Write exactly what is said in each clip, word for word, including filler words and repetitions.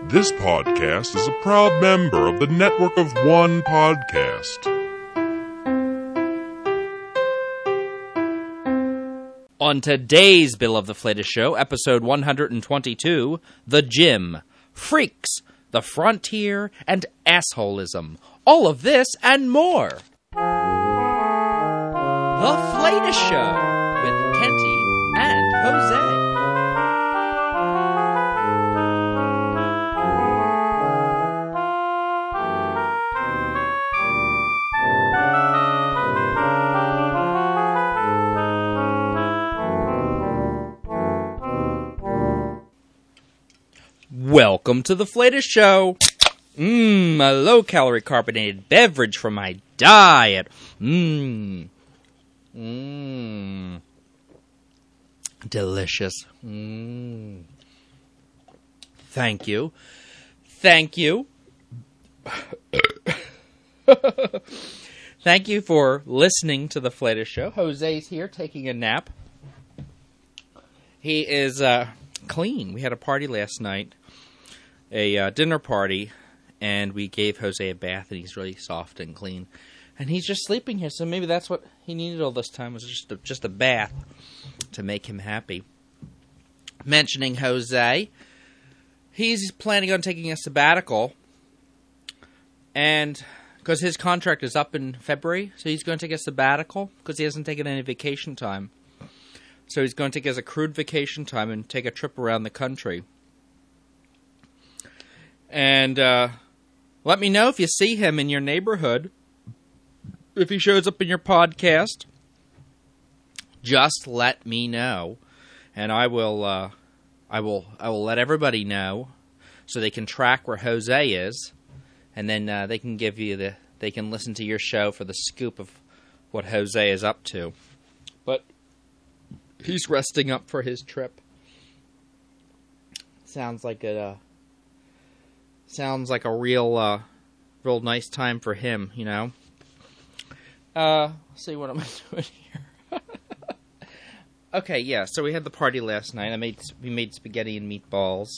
This podcast is a proud member of the network of One Podcast. On today's Bill of the Flatus Show, episode one hundred twenty-two, The Gym, Freaks, the Frontier, and Assholism. All of this and more. The Flatus Show with Kenty and Jose. Welcome to the Flatus Show. Mmm, a low-calorie carbonated beverage for my diet. Mmm. Mmm. Delicious. Mmm. Thank you. Thank you. Thank you for listening to the Flatus Show. Jose's here taking a nap. He is uh, clean. We had a party last night. A uh, dinner party, and we gave Jose a bath, and he's really soft and clean. And he's just sleeping here, so maybe that's what he needed all this time, was just a, just a bath to make him happy. Mentioning Jose, he's planning on taking a sabbatical, and because his contract is up in February, so he's going to take a sabbatical, because he hasn't taken any vacation time. So he's going to take his accrued vacation time and take a trip around the country. And uh, let me know if you see him in your neighborhood. If he shows up in your podcast, just let me know, and I will. Uh, I will. I will let everybody know, so they can track where Jose is, and then uh, they can give you the. They can listen to your show for the scoop of what Jose is up to. But he's resting up for his trip. Sounds like a. Uh, Sounds like a real, uh, real nice time for him, you know. Uh, let's see what am I doing here. Okay, yeah. So we had the party last night. I made we made spaghetti and meatballs,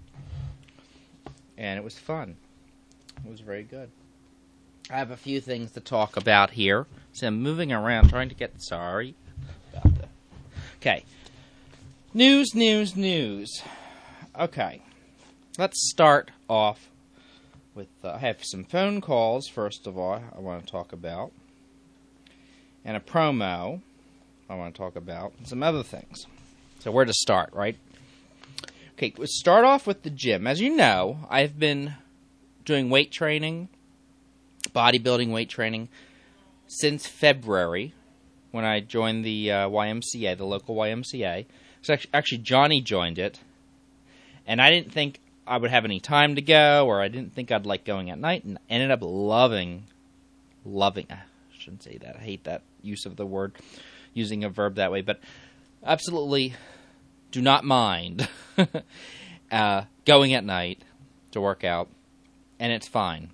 and it was fun. It was very good. I have a few things to talk about here. So I'm moving around, trying to get sorry about that. Okay, news, news, news. Okay. Let's start off with, uh, I have some phone calls, first of all, I want to talk about, and a promo I want to talk about, and some other things. So where to start, right? Okay, let's start off with the gym. As you know, I've been doing weight training, bodybuilding weight training, since February, when I joined the uh, Y M C A, the local Y M C A. So actually, actually, Johnny joined it, and I didn't think I would have any time to go, or I didn't think I'd like going at night, and ended up loving, loving, I shouldn't say that, I hate that use of the word, using a verb that way, but absolutely do not mind uh, going at night to work out, and it's fine.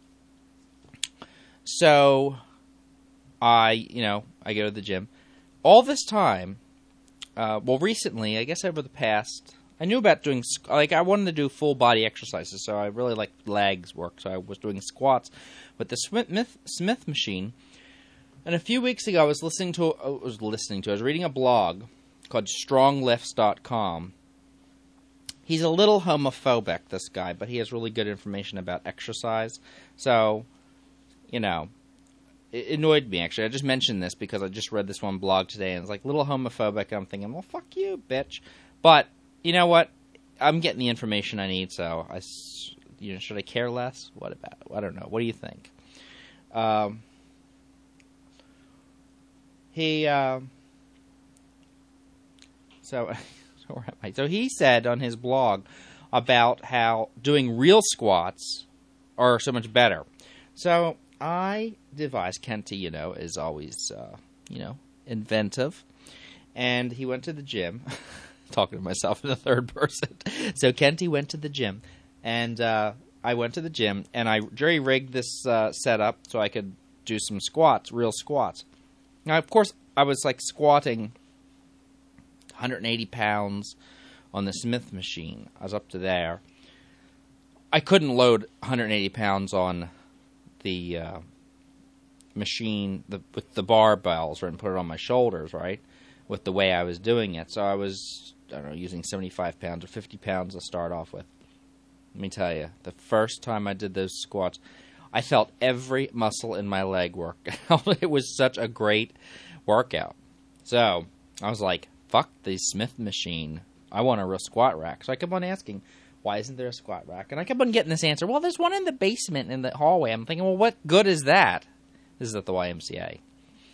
So, I, you know, I go to the gym. All this time, uh, well, recently, I guess over the past... I knew about doing, like, I wanted to do full body exercises, so I really like legs work, so I was doing squats with the Smith, Smith machine. And a few weeks ago, I was listening to, I was listening to, I was reading a blog called strong lifts dot com. He's a little homophobic, this guy, but he has really good information about exercise. So, you know, it annoyed me, actually. I just mentioned this because I just read this one blog today, and it's like, little homophobic. I'm thinking, well, fuck you, bitch. But you know what? I'm getting the information I need, so I, you know, should I care less? What about it? I don't know. What do you think? Um, he, uh, so, where am I? So he said on his blog about how doing real squats are so much better. So I devised, Kenty, you know, is always, uh, you know, inventive, and he went to the gym. Talking to myself in the third person. So Kenty went to the gym, and uh, I went to the gym, and I jury-rigged this uh, setup so I could do some squats, real squats. Now, of course, I was like squatting one hundred eighty pounds on the Smith machine. I was up to there. I couldn't load one hundred eighty pounds on the uh, machine the, with the barbells, right, and put it on my shoulders, right, with the way I was doing it. So I was, I don't know, using seventy-five pounds or fifty pounds to start off with. Let me tell you, the first time I did those squats, I felt every muscle in my leg work out. It was such a great workout. So I was like, fuck the Smith machine. I want a real squat rack. So I kept on asking, why isn't there a squat rack? And I kept on getting this answer, well, there's one in the basement in the hallway. I'm thinking, well, what good is that? This is at the Y M C A.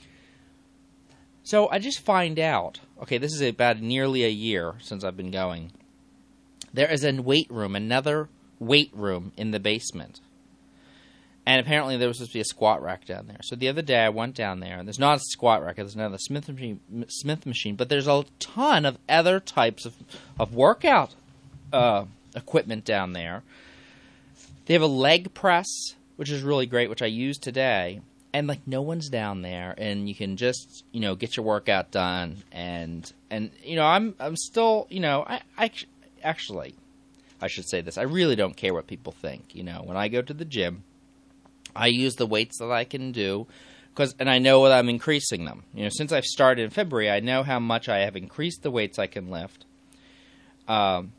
So I just find out, okay, this is about nearly a year since I've been going. There is a weight room, another weight room in the basement. And apparently there was supposed to be a squat rack down there. So the other day I went down there, and there's not a squat rack, there's another Smith machine, Smith machine, but there's a ton of other types of, of workout uh, equipment down there. They have a leg press, which is really great, which I used today. And, like, no one's down there, and you can just, you know, get your workout done. And, and you know, I'm I'm still, you know, I, I actually, I should say this. I really don't care what people think, you know. When I go to the gym, I use the weights that I can do, cause, and I know that I'm increasing them. You know, since I've started in February, I know how much I have increased the weights I can lift. Um,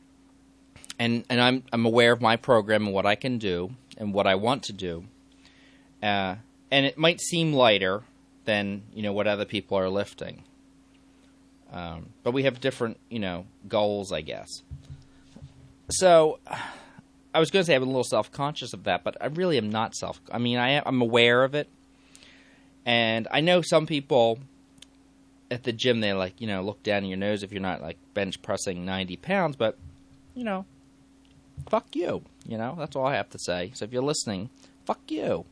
and and I'm I'm aware of my program and what I can do and what I want to do. Uh, and it might seem lighter than, you know, what other people are lifting. Um, but we have different, you know, goals, I guess. So I was going to say I'm a little self-conscious of that, but I really am not self. I mean, I, I'm aware of it, and I know some people at the gym, they like, you know, look down your nose if you're not like bench pressing ninety pounds. But you know, fuck you. You know, that's all I have to say. So if you're listening, fuck you.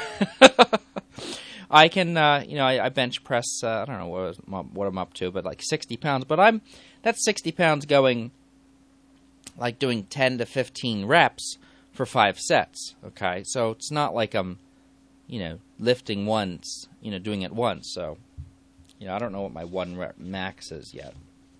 I can, uh, you know, I, I bench press. Uh, I don't know what, what I'm up to, but like sixty pounds. But I'm that's sixty pounds going. Like doing ten to fifteen reps for five sets, okay? So it's not like I'm, you know, lifting once, you know, doing it once. So, you know, I don't know what my one rep max is yet.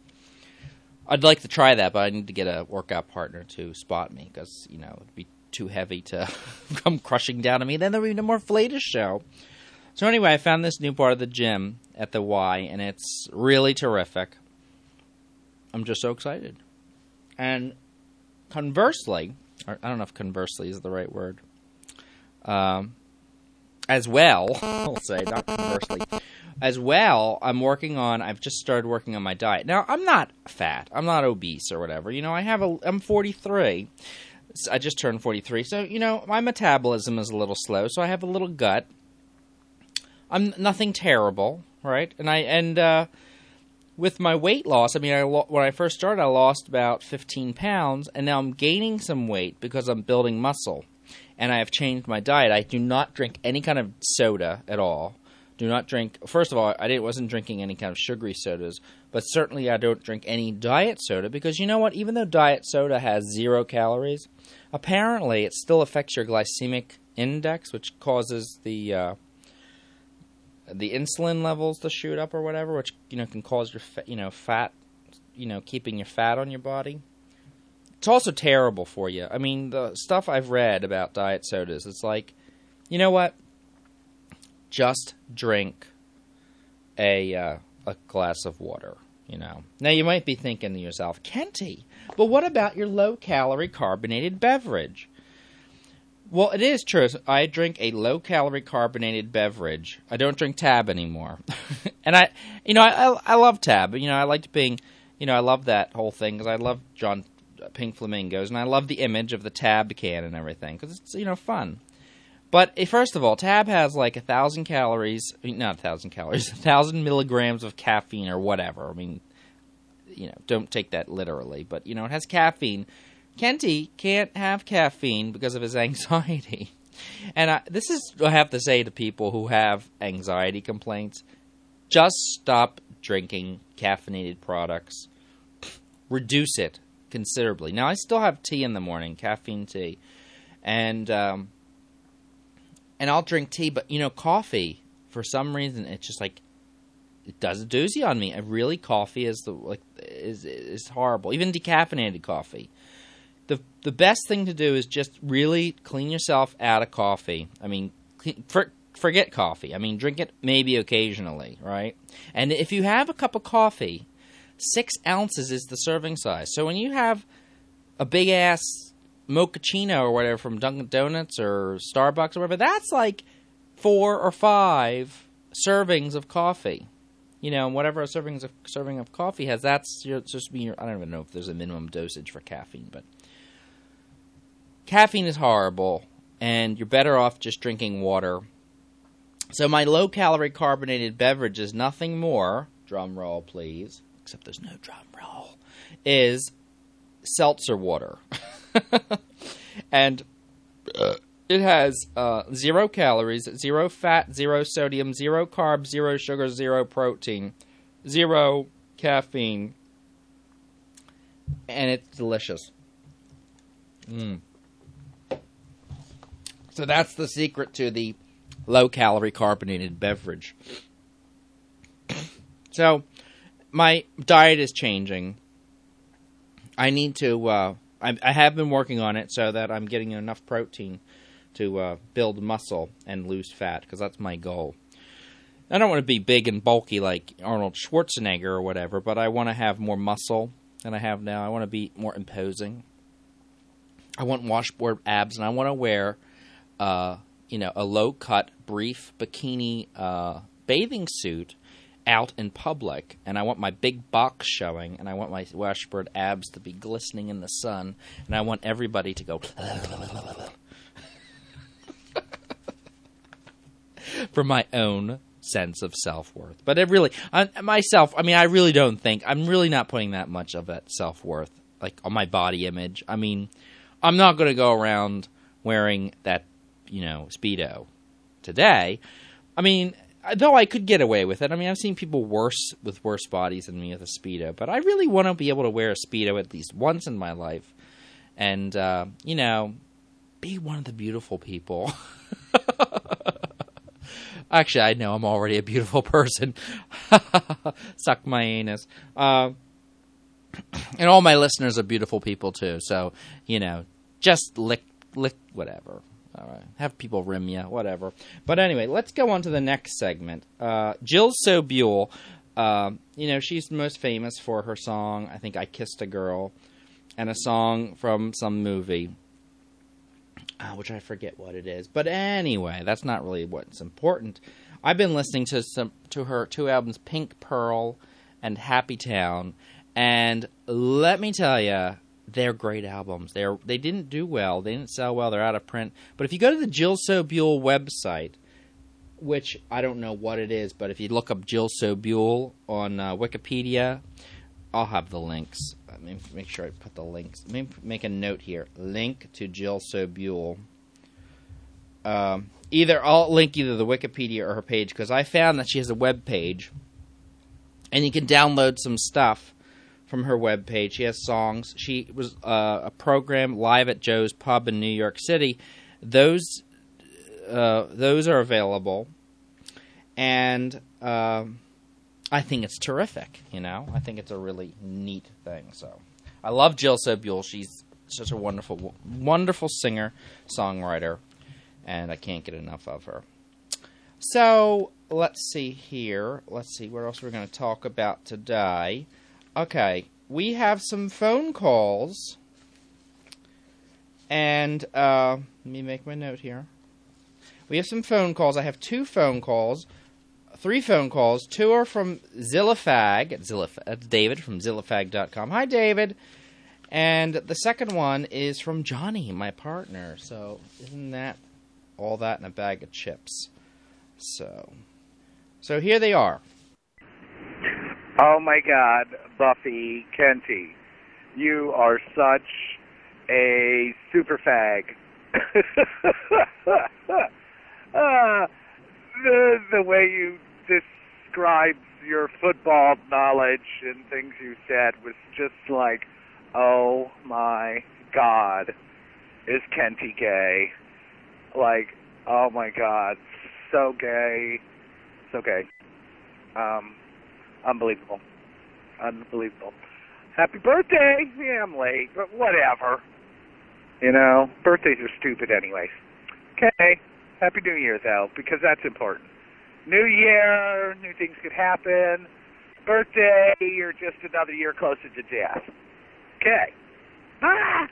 I'd like to try that, but I need to get a workout partner to spot me because, you know, it'd be too heavy to come crushing down on me. Then there would be no more Flatus show. So anyway, I found this new part of the gym at the Y, and it's really terrific. I'm just so excited. And conversely, or I don't know if conversely is the right word, um, as well, I'll say, not conversely, as well, I'm working on, I've just started working on my diet. Now, I'm not fat, I'm not obese or whatever, you know, I have a, I'm forty-three, I just turned forty-three, so, you know, my metabolism is a little slow, so I have a little gut. I'm nothing terrible, right, and I, and, uh, with my weight loss, I mean, I lo- when I first started, I lost about fifteen pounds, and now I'm gaining some weight because I'm building muscle, and I have changed my diet. I do not drink any kind of soda at all. Do not drink, first of all, I didn't, wasn't drinking any kind of sugary sodas, but certainly I don't drink any diet soda, because you know what, even though diet soda has zero calories, apparently it still affects your glycemic index, which causes the... Uh, the insulin levels to shoot up or whatever, which, you know, can cause your, fa- you know, fat, you know, keeping your fat on your body. It's also terrible for you. I mean, the stuff I've read about diet sodas, it's like, you know what? Just drink a, uh, a glass of water, you know. Now, you might be thinking to yourself, Kenty, but what about your low-calorie carbonated beverage? Well, it is true. I drink a low-calorie carbonated beverage. I don't drink Tab anymore. And I, you know, I, I love Tab. You know, I liked being, you know, I love that whole thing because I love John Pink Flamingos, and I love the image of the Tab can and everything because it's, you know, fun. But first of all, Tab has like a thousand calories, not a thousand calories, a thousand milligrams of caffeine or whatever. I mean, you know, don't take that literally, but you know, it has caffeine. Kenty can't have caffeine because of his anxiety. And I, this is what I have to say to people who have anxiety complaints. Just stop drinking caffeinated products. Reduce it considerably. Now, I still have tea in the morning, caffeine tea. And um, and I'll drink tea, but, you know, coffee, for some reason, it's just like, it does a doozy on me. I really, coffee is the like is is horrible. Even decaffeinated coffee. the the best thing to do is just really clean yourself out of coffee. I mean, clean, for, forget coffee. I mean, drink it maybe occasionally, right? And if you have a cup of coffee, six ounces is the serving size. So when you have a big-ass mochaccino or whatever from Dunkin' Donuts or Starbucks or whatever, that's like four or five servings of coffee. You know, whatever a servings of, serving of coffee has, that's your, just be your, I don't even know if there's a minimum dosage for caffeine, but caffeine is horrible, and you're better off just drinking water. So my low-calorie carbonated beverage is nothing more, drum roll please, except there's no drum roll, is seltzer water. And uh, it has uh, zero calories, zero fat, zero sodium, zero carbs, zero sugar, zero protein, zero caffeine, and it's delicious. Mm. So that's the secret to the low-calorie carbonated beverage. So my diet is changing. I need to, uh, I, I have been working on it so that I'm getting enough protein to uh, build muscle and lose fat, because that's my goal. I don't want to be big and bulky like Arnold Schwarzenegger or whatever, but I want to have more muscle than I have now. I want to be more imposing. I want washboard abs, and I want to wear, uh, you know, a low-cut, brief bikini uh, bathing suit out in public, and I want my big box showing, and I want my washboard abs to be glistening in the sun, and I want everybody to go for my own sense of self-worth. But it really, I, myself, I mean, I really don't think, I'm really not putting that much of that self-worth, like, on my body image. I mean, I'm not going to go around wearing that, you know, Speedo today. I mean, though I could get away with it. I mean, I've seen people worse with worse bodies than me with a Speedo, but I really want to be able to wear a Speedo at least once in my life and, uh, you know, be one of the beautiful people. Actually, I know I'm already a beautiful person. Suck my anus. Uh, and all my listeners are beautiful people, too. So, you know, just lick, lick, whatever. All right. Have people rim you, whatever. But anyway, let's go on to the next segment. Uh, Jill Sobule, uh, you know, she's most famous for her song, I think, I Kissed a Girl, and a song from some movie. Uh, which I forget what it is. But anyway, that's not really what's important. I've been listening to some to her two albums, Pink Pearl and Happy Town, and let me tell you, they're great albums. They're they didn't do well. They didn't sell well. They're out of print. But if you go to the Jill Sobule website, which I don't know what it is, but if you look up Jill Sobule on uh, Wikipedia, I'll have the links. Let me make sure I put the links. Let me make a note here. Link to Jill Sobule. Um, either I'll link either the Wikipedia or her page, because I found that she has a web page, and you can download some stuff from her web page. She has songs. She was uh, a program live at Joe's Pub in New York City. Those uh, those are available, and Uh, I think it's terrific, you know. I think it's a really neat thing. So, I love Jill Sobule. She's such a wonderful, wonderful singer, songwriter, and I can't get enough of her. So, let's see here. Let's see what else we're going to talk about today. Okay, we have some phone calls, and uh, let me make my note here. We have some phone calls. I have two phone calls. Three phone calls. Two are from Zillafag. Zillafag. That's David from Zillafag dot com. Hi, David. And the second one is from Johnny, my partner. So, isn't that all that in a bag of chips? So, so here they are. Oh, my God, Buffy Kenty. You are such a super fag. uh, the, the way you described your football knowledge and things you said was just like, oh my God, is Kenty gay? Like, oh my God, so gay, so gay. Um, unbelievable, unbelievable. Happy birthday! Yeah, I'm late, but whatever. You know, birthdays are stupid anyways. Okay, Happy New Year, though, because that's important. New year, new things could happen. Birthday, you're just another year closer to death. Okay. Ah!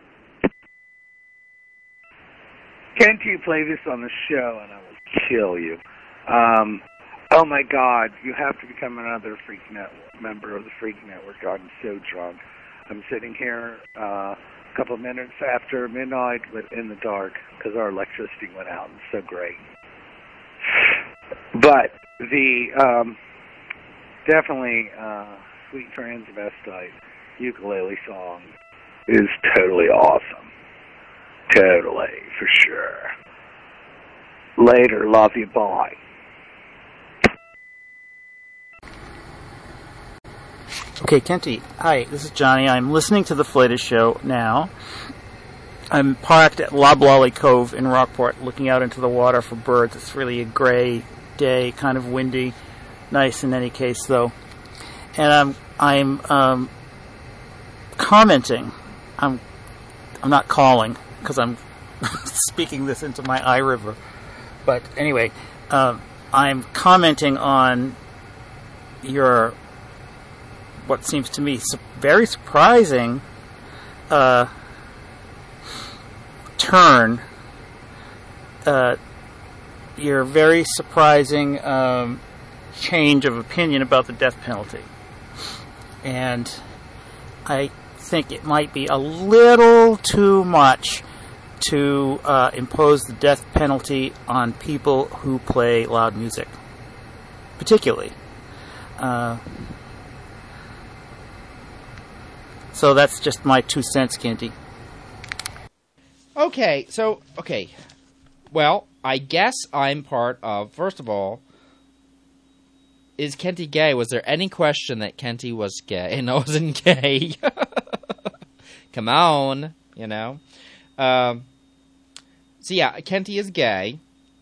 Can't you play this on the show and I will kill you? Um, oh my God, you have to become another Freak Network member of the Freak Network. I'm so drunk. I'm sitting here uh, a couple of minutes after midnight but in the dark because our electricity went out. It's so great. But the um, definitely uh, Sweet Transvestite ukulele song is totally awesome. Totally, for sure. Later, love you, bye. Okay, Kenty. Hi, this is Johnny. I'm listening to the Flatus Show now. I'm parked at Loblolly Cove in Rockport, looking out into the water for birds. It's really a gray day, kind of windy. Nice in any case, though. And I'm I'm um, commenting. I'm I'm not calling because I'm speaking this into my iRiver. But anyway, um, I'm commenting on your what seems to me su- very surprising uh, turn. Uh, your very surprising um, change of opinion about the death penalty. And I think it might be a little too much to uh, impose the death penalty on people who play loud music, particularly. Uh, so that's just my two cents, Kenty. Okay, so, okay. Well, I guess I'm part of, first of all, is Kenty gay? Was there any question that Kenty was gay? And I wasn't gay. Come on, you know. Um, so yeah, Kenty is gay.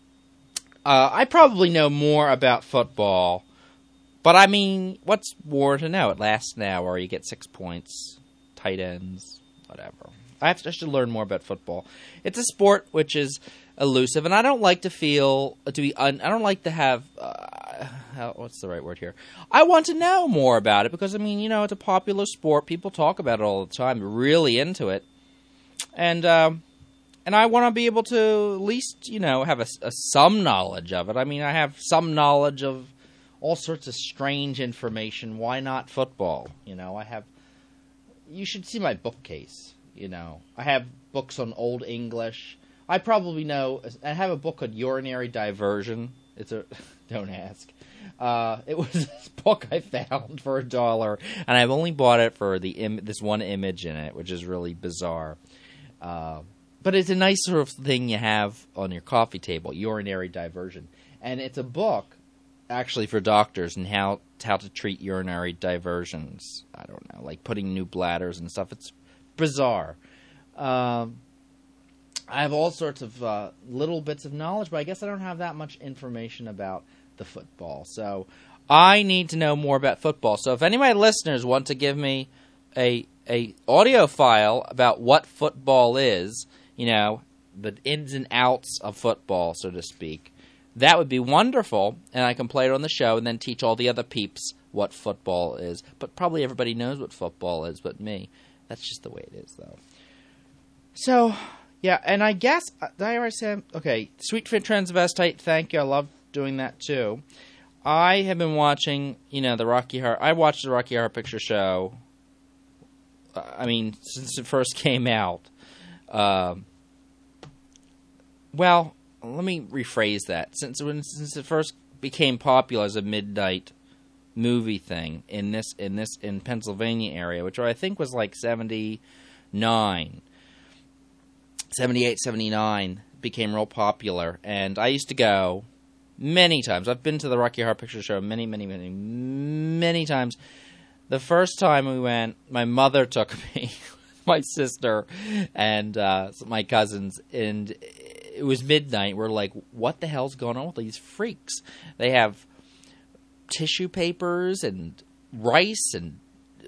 Uh, I probably know more about football, but I mean, what's more to know? It lasts an hour, you get six points, tight ends, whatever. I have to, I should learn more about football. It's a sport which is elusive, and I don't like to feel to be. Un, I don't like to have. Uh, how, what's the right word here? I want to know more about it because I mean, you know, it's a popular sport. People talk about it all the time. They're really into it, and um, and I want to be able to at least, you know, have a, a some knowledge of it. I mean, I have some knowledge of all sorts of strange information. Why not football? You know, I have. You should see my bookcase. You know, I have books on Old English. I probably know. I have a book called Urinary Diversion. It's a don't ask. Uh, it was this book I found for a dollar, and I've only bought it for the Im- this one image in it, which is really bizarre. Uh, but it's a nice sort of thing you have on your coffee table. Urinary Diversion, and it's a book actually for doctors and how how to treat urinary diversions. I don't know, like putting new bladders and stuff. It's bizarre. Um, I have all sorts of uh, little bits of knowledge, but I guess I don't have that much information about the football. So I need to know more about football. So if any of my listeners want to give me a a audio file about what football is, you know, the ins and outs of football, so to speak, that would be wonderful, and I can play it on the show and then teach all the other peeps what football is. But probably everybody knows what football is but me. That's just the way it is, though. So, yeah, and I guess, did I already say, okay, Sweet Transvestite, thank you, I love doing that, too. I have been watching, you know, the Rocky Horror, I watched the Rocky Horror Picture Show, uh, I mean, since it first came out. Um, well, let me rephrase that. Since when, since it first became popular as a midnight movie thing in this in this in Pennsylvania area, which I think was like seventy-nine, seventy-eight, seventy-nine, became real popular, and I used to go many times. I've been to the Rocky Horror Picture Show many, many, many, many times. The first time we went, my mother took me, my sister, and uh, my cousins, and it was midnight. We're like, what the hell's going on with these freaks? They have tissue papers and rice and uh,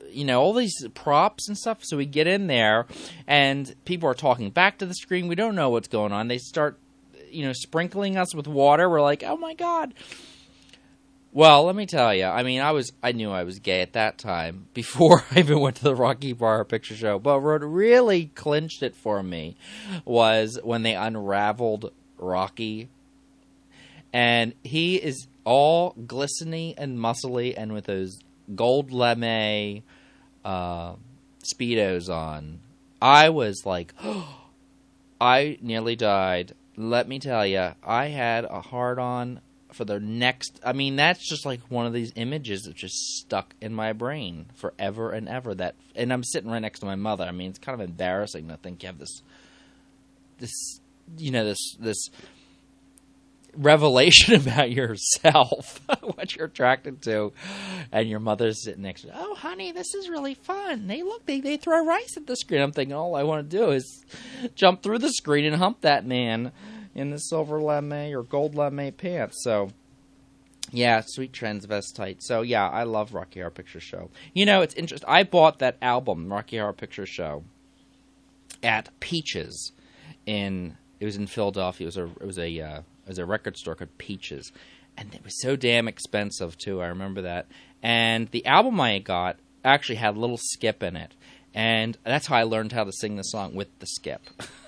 you know, all these props and stuff. So we get in there, and people are talking back to the screen. We don't know what's going on. They start, you know, sprinkling us with water. We're like, oh my God. Well, let me tell you. I mean, I was, I knew I was gay at that time before I even went to the Rocky Horror Picture Show. But what really clinched it for me was when they unraveled Rocky. And he is all glistening and muscly and with those gold lame uh, Speedos on. I was like, oh, I nearly died. Let me tell you, I had a hard-on for the next... I mean, that's just like one of these images that just stuck in my brain forever and ever. That, and I'm sitting right next to my mother. I mean, it's kind of embarrassing to think you have this, this, you know, this, this revelation about yourself, what you're attracted to, and your mother's sitting next to you. Oh, honey, this is really fun. They look, they, they throw rice at the screen. I'm thinking, all I want to do is jump through the screen and hump that man in the silver lame or gold lame pants. So, yeah, sweet transvestite. So, yeah, I love Rocky Horror Picture Show. You know, it's interesting. I bought that album, Rocky Horror Picture Show, at Peaches. In it was in Philadelphia. It was a it was a uh, it was a record store called Peaches, and it was so damn expensive too. I remember that. And the album I got actually had a little skip in it, and that's how I learned how to sing the song, with the skip.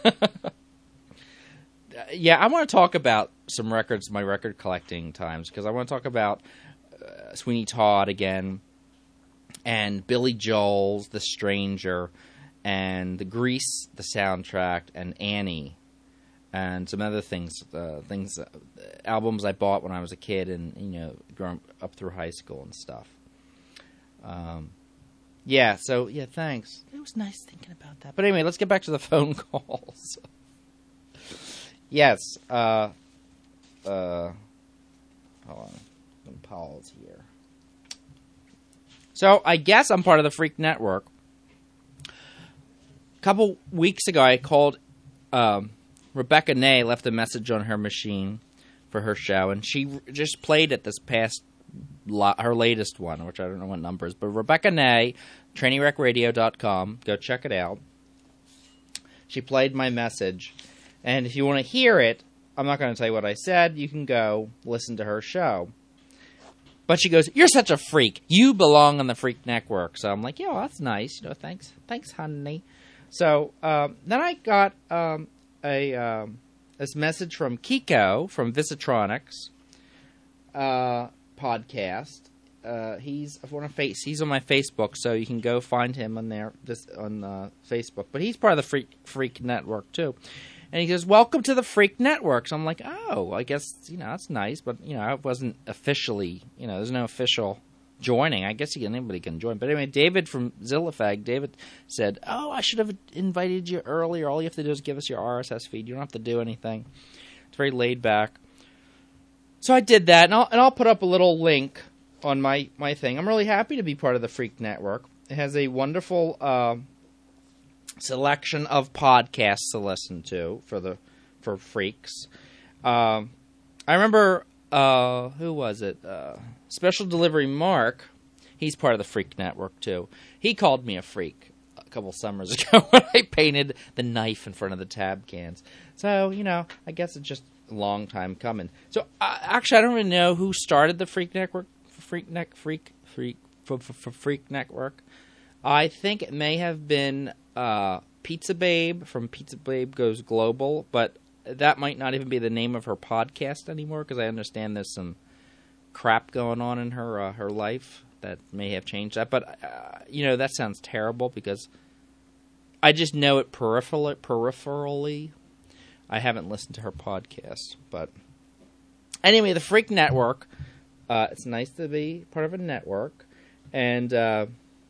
Yeah, I want to talk about some records, my record collecting times, because I want to talk about uh, Sweeney Todd again, and Billy Joel's The Stranger, and the Grease, the soundtrack, and Annie, and some other things, uh, things, uh, albums I bought when I was a kid, and you know, growing up through high school and stuff. Um, yeah. So yeah, thanks. It was nice thinking about that. But anyway, let's get back to the phone calls. Yes. Uh. Uh. Hold on. Some pause here. So I guess I'm part of the Freak Network. A couple weeks ago, I called um, Rebecca Nay, left a message on her machine for her show, and she just played it this past, lo- her latest one, which I don't know what number is, but Rebecca Nay, training wreck radio dot com, go check it out. She played my message, and if you want to hear it, I'm not going to tell you what I said, you can go listen to her show. But she goes, you're such a freak. You belong on the Freak Network. So I'm like, yeah, well, that's nice. You know, thanks, thanks, honey. So um, then I got um, a um, this message from Kiko from Visitronics uh, podcast. Uh, he's on a face. He's on my Facebook, so you can go find him on there this on uh, Facebook. But he's part of the Freak Freak Network too. And he goes, welcome to the Freak Network. So I'm like, oh, I guess, you know, that's nice. But, you know, I wasn't officially, you know, there's no official joining. I guess anybody can join. But anyway, David from Zillafag, David said, oh, I should have invited you earlier. All you have to do is give us your R S S feed. You don't have to do anything. It's very laid back. So I did that. And I'll, and I'll put up a little link on my, my thing. I'm really happy to be part of the Freak Network. It has a wonderful... Uh, selection of podcasts to listen to for the for freaks. Um, I remember uh, who was it? Uh, Special Delivery Mark. He's part of the Freak Network too. He called me a freak a couple summers ago when I painted the knife in front of the tab cans. So you know, I guess it's just a long time coming. So uh, actually, I don't even know who started the Freak Network. Freak Neck Freak Freak for, for, for Freak Network. I think it may have been uh, Pizza Babe from Pizza Babe Goes Global, but that might not even be the name of her podcast anymore, because I understand there's some crap going on in her uh, her life that may have changed that. But, uh, you know, that sounds terrible, because I just know it peripherally. peripherally. I haven't listened to her podcast. But anyway, the Freak Network, uh, it's nice to be part of a network. And... Uh,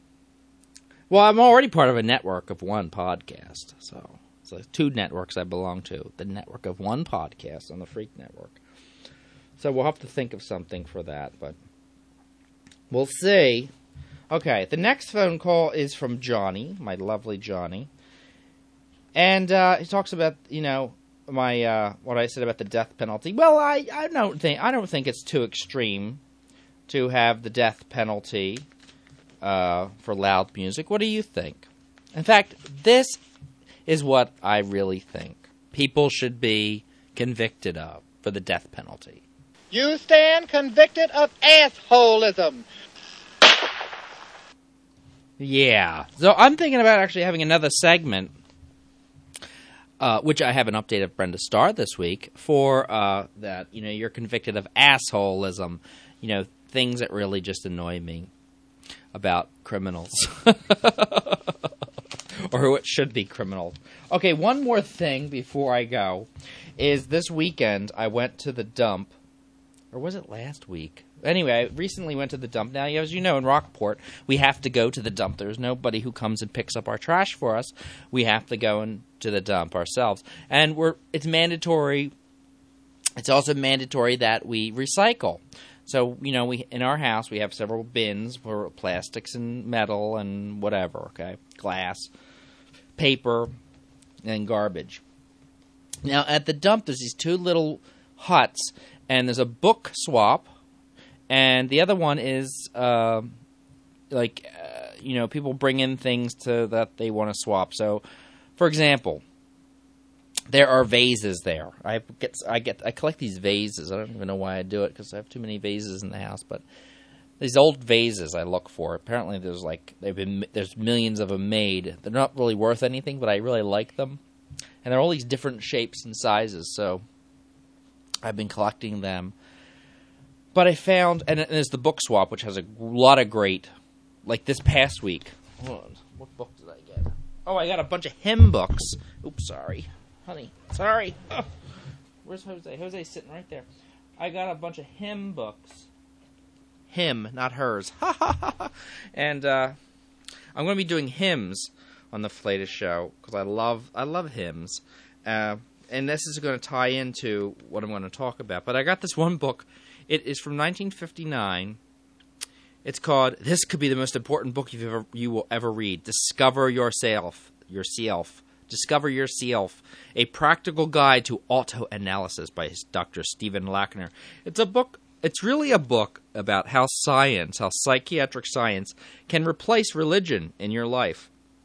Well, I'm already part of a network of one podcast, so it's like two networks I belong to. The network of one podcast on the Freak Network. So we'll have to think of something for that, but we'll see. Okay, the next phone call is from Johnny, my lovely Johnny, and uh, he talks about, you know, my uh, what I said about the death penalty. Well, I, I don't think I don't think it's too extreme to have the death penalty. uh, for loud music. What do you think? In fact, this is what I really think people should be convicted of for the death penalty. You stand convicted of assholism. Yeah. So I'm thinking about actually having another segment, uh, which I have an update of Brenda Starr this week, for uh, that, you know, you're convicted of assholism. You know, things that really just annoy me about criminals. Or who it should be criminals. Okay, one more thing before I go is this weekend I went to the dump. Or was it last week? Anyway, I recently went to the dump. Now, as you know, in Rockport, we have to go to the dump. There's nobody who comes and picks up our trash for us. We have to go in to the dump ourselves. And we're it's mandatory. It's also mandatory that we recycle. So, you know, we in our house, we have several bins for plastics and metal and whatever, okay? Glass, paper, and garbage. Now, at the dump, there's these two little huts, and there's a book swap, and the other one is, uh, like, uh, you know, people bring in things to that they want to swap. So, for example, there are vases there. I get, I get, I collect these vases. I don't even know why I do it, because I have too many vases in the house, but these old vases I look for. Apparently, there's like they've been there's millions of them made. They're not really worth anything, but I really like them, and they're all these different shapes and sizes. So I've been collecting them. But I found, and there's the book swap, which has a lot of great, like this past week. Hold on, what book did I get? Oh, I got a bunch of hymn books. Oops, sorry, honey, sorry. Oh, where's Jose? Jose's sitting right there. I got a bunch of hymn books. Him, not hers. And uh, I'm going to be doing hymns on the Flatus show because I love I love hymns, uh, and this is going to tie into what I'm going to talk about. But I got this one book. It is from nineteen fifty-nine. It's called "This Could Be the Most Important Book You've ever you will ever read." Discover yourself, yourself. Discover Yourself, a practical guide to auto-analysis by Doctor Stephen Lackner. It's a book. It's really a book about how science, how psychiatric science, can replace religion in your life.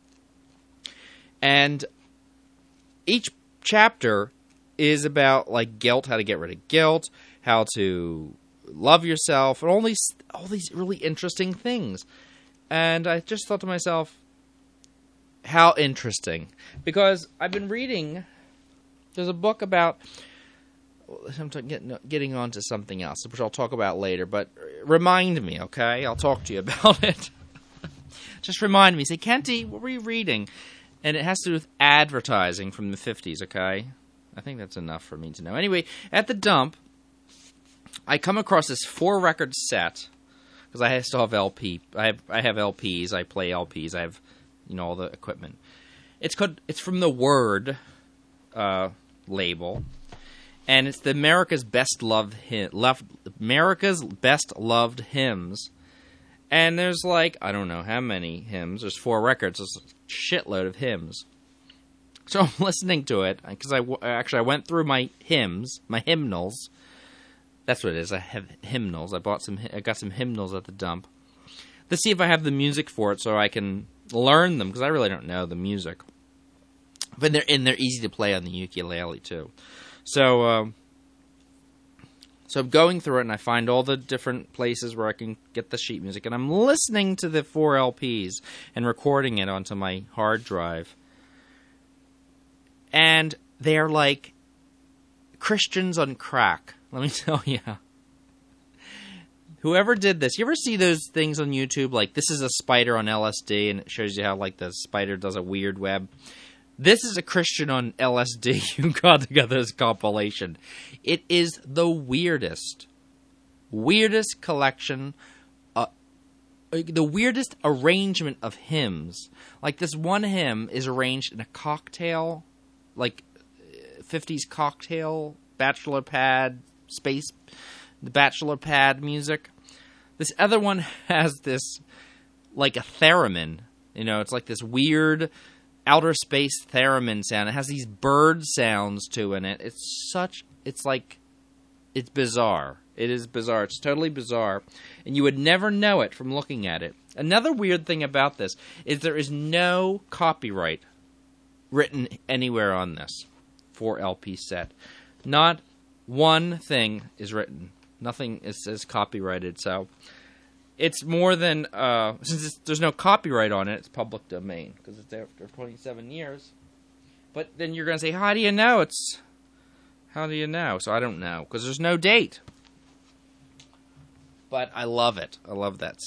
And each chapter is about, like, guilt, how to get rid of guilt, how to love yourself, and all these, all these really interesting things. And I just thought to myself, how interesting. Because I've been reading, there's a book about... I'm getting, getting on to something else, which I'll talk about later, but remind me, okay? I'll talk to you about it. Just remind me. Say, Kenty, what were you reading? And it has to do with advertising from the fifties, okay? I think that's enough for me to know. Anyway, at the dump, I come across this four-record set, because I still have L P. I have I have L Ps. I play L Ps. I have, you know, all the equipment. It's called. It's from the Word uh, label. And it's the America's Best Loved hymn, loved, America's Best Loved Hymns. And there's like, I don't know how many hymns. There's four records. There's a shitload of hymns. So I'm listening to it, because I actually I went through my hymns, my hymnals. That's what it is. I have hymnals. I bought some, I got some hymnals at the dump. To see if I have the music for it so I can learn them, because I really don't know the music. But they're, and they're easy to play on the ukulele, too. So, uh, so I'm going through it, and I find all the different places where I can get the sheet music, and I'm listening to the four L Ps and recording it onto my hard drive. And they're like Christians on crack, let me tell you. Whoever did this, you ever see those things on YouTube, like this is a spider on L S D, and it shows you how like the spider does a weird web? This is a Christian on L S D who got together this compilation. It is the weirdest, weirdest collection, uh, the weirdest arrangement of hymns. Like this one hymn is arranged in a cocktail, like fifties cocktail, bachelor pad, space, the bachelor pad music. This other one has this, like a theremin. You know, it's like this weird... outer space theremin sound. It has these bird sounds too in it. It's such, it's like, it's bizarre. It is bizarre. It's totally bizarre. And you would never know it from looking at it. Another weird thing about this is there is no copyright written anywhere on this four L P set. Not one thing is written. Nothing is, is copyrighted. So it's more than uh, since it's, there's no copyright on it, it's public domain because it's after twenty-seven years. But then you're going to say, how do you know? It's how do you know? So I don't know because there's no date. But I love it. I love that.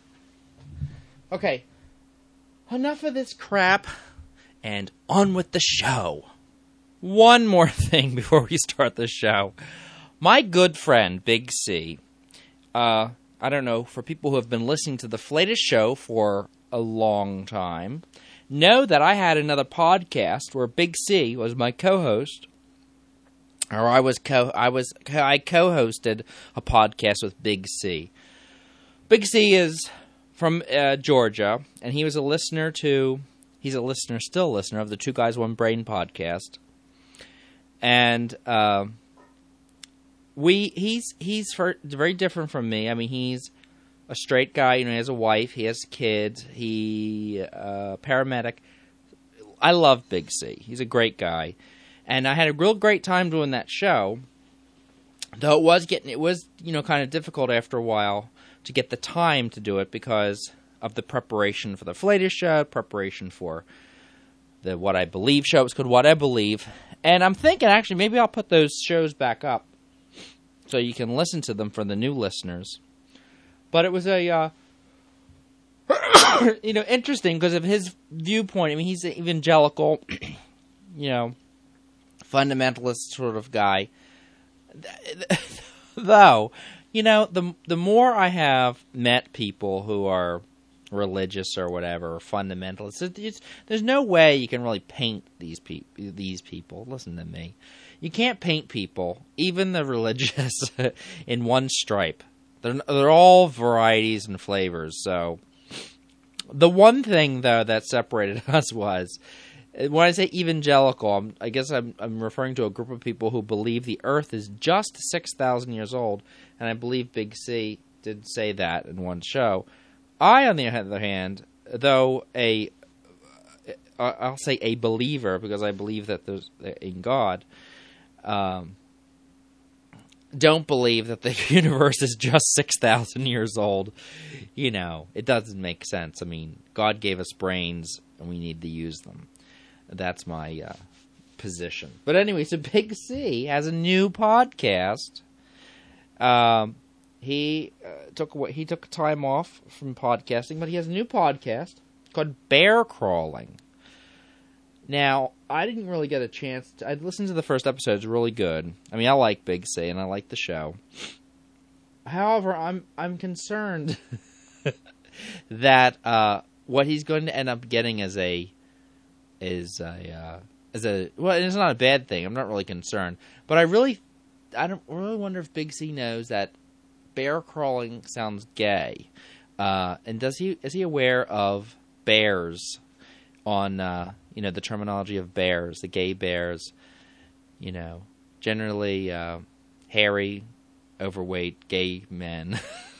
Okay, enough of this crap, and on with the show. One more thing before we start the show. My good friend, Big C, uh, I don't know, for people who have been listening to the Flatus show for a long time, know that I had another podcast where Big C was my co-host, or I was co I was I co-hosted a podcast with Big C. Big C is from uh, Georgia, and he was a listener to, he's a listener, still a listener of the Two Guys, One Brain podcast. And uh, we, he's he's for, very different from me. I mean, he's a straight guy, you know, he has a wife, he has kids, he, uh, paramedic. I love Big C. He's a great guy. And I had a real great time doing that show, though it was getting, it was, you know, kind of difficult after a while to get the time to do it because of the preparation for the Flatus show, preparation for the What I Believe show. It's called What I Believe. And I'm thinking, actually, maybe I'll put those shows back up so you can listen to them for the new listeners. But it was a, uh, you know, interesting because of his viewpoint. I mean, he's an evangelical, you know, fundamentalist sort of guy. Though, you know, the the more I have met people who are religious or whatever, or fundamentalists, it's, it's, there's no way you can really paint these pe- these people. Listen to me. You can't paint people, even the religious, in one stripe. They're, they're all varieties and flavors. So the one thing, though, that separated us was, when I say evangelical, I'm, I guess I'm, I'm referring to a group of people who believe the earth is just six thousand years old, and I believe Big C did say that in one show. I, on the other hand, though a, I'll say a believer, because I believe that there's in God, um, don't believe that the universe is just six thousand years old. You know, it doesn't make sense. I mean, God gave us brains, and we need to use them. That's my uh, position. But anyway, so Big C has a new podcast. Um, he uh, took he took time off from podcasting, but he has a new podcast called Bear Crawling. Now, I didn't really get a chance to... I listened to the first episode. It's really good. I mean, I like Big C, and I like the show. However, I'm I'm concerned that uh, what he's going to end up getting as a... is a, uh, is a, well, it's not a bad thing. I'm not really concerned. But I really, I don't really wonder if Big C knows that bear crawling sounds gay. Uh, and does he, is he aware of bears on, uh, you know, the terminology of bears, the gay bears, you know, generally, uh, hairy, overweight, gay men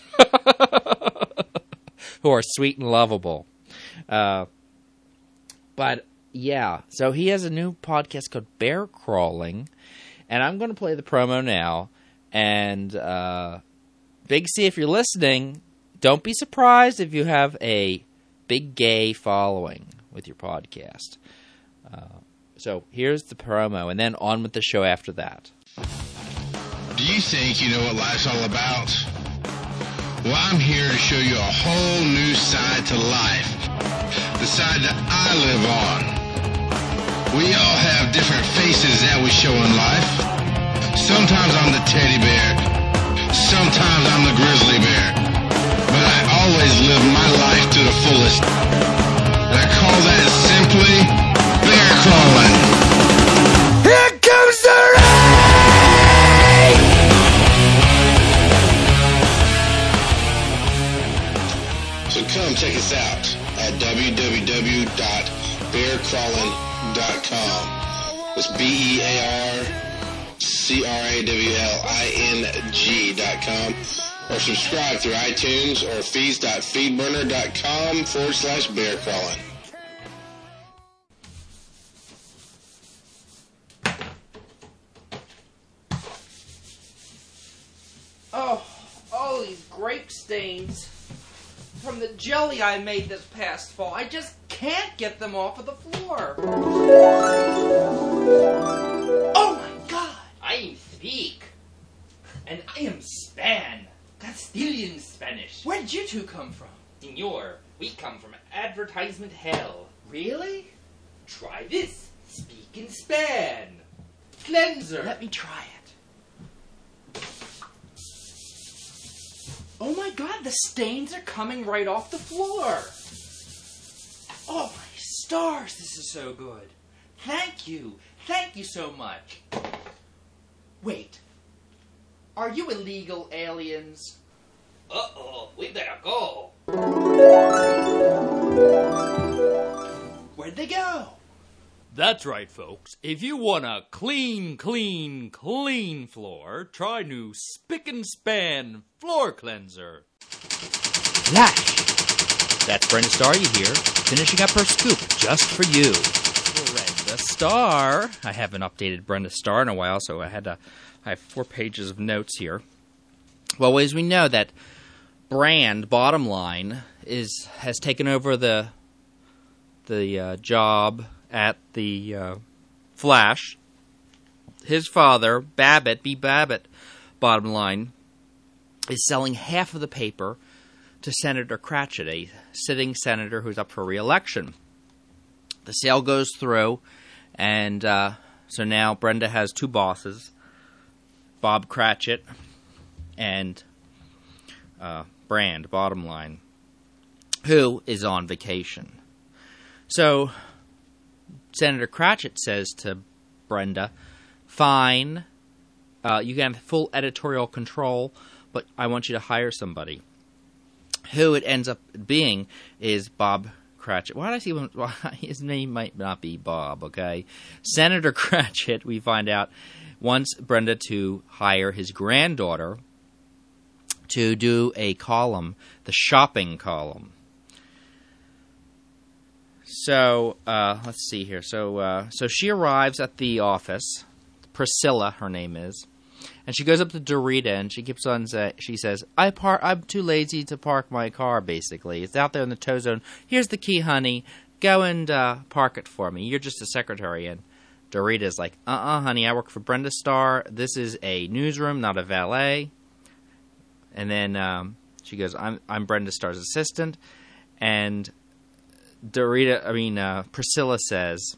who are sweet and lovable. Uh, but, yeah, so he has a new podcast called Bear Crawling, and I'm going to play the promo now, and uh, Big C, if you're listening, don't be surprised if you have a big gay following with your podcast. Uh, so here's the promo, and then on with the show after that. Do you think you know what life's all about? Well, I'm here to show you a whole new side to life, the side that I live on. We all have different faces that we show in life. Sometimes I'm the teddy bear. Sometimes I'm the grizzly bear. But I always live my life to the fullest. And I call that simply bear crawling. Here comes the rain! So come check us out at w w w dot bear crawling dot com. It's B E A R C R A W L I N G dot com. or subscribe through iTunes or feeds.feedburner.com forward slash bear crawling. Oh, all these grape stains from the jelly I made this past fall. I just can't get them off of the floor. Oh my God! I am Speak, and I am Span, Castilian Spanish. Where did you two come from? Senor, we come from advertisement hell. Really? Try this. Speak in Span. Cleanser. Let me try it. Oh my God, the stains are coming right off the floor. Oh my stars, this is so good. Thank you. Thank you so much. Wait. Are you illegal aliens? Uh-oh, we better go. Where'd they go? That's right, folks. If you want a clean, clean, clean floor, try new Spick and Span Floor Cleanser. Flash! That's Brenda Starr you hear, finishing up her scoop just for you. Brenda Starr. I haven't updated Brenda Starr in a while, so I had to. I have four pages of notes here. Well, as we know, that Brand, bottom line, is has taken over the the uh, job at the uh, Flash. His father, Babbitt, B. Babbitt, bottom line, is selling half of the paper to Senator Cratchit, a sitting senator who's up for re-election. The sale goes through, and uh, so now Brenda has two bosses, Bob Cratchit and uh, Brand, bottom line, who is on vacation. So Senator Cratchit says to Brenda, fine, uh, you can have full editorial control, but I want you to hire somebody. Who it ends up being is Bob Cratchit. Why did I see him? Well, his name might not be Bob, okay? Senator Cratchit, we find out, wants Brenda to hire his granddaughter to do a column, the shopping column. So, uh, let's see here. So, uh, so she arrives at the office. Priscilla, her name is. And she goes up to Dorita, and she keeps on say, she says, I par- I'm too lazy to park my car, basically. It's out there in the tow zone. Here's the key, honey. Go and uh, park it for me. You're just a secretary. And Dorita's like, uh-uh, honey, I work for Brenda Starr. This is a newsroom, not a valet. And then um, she goes, I'm, I'm Brenda Starr's assistant. And Dorita, I mean, uh, Priscilla says,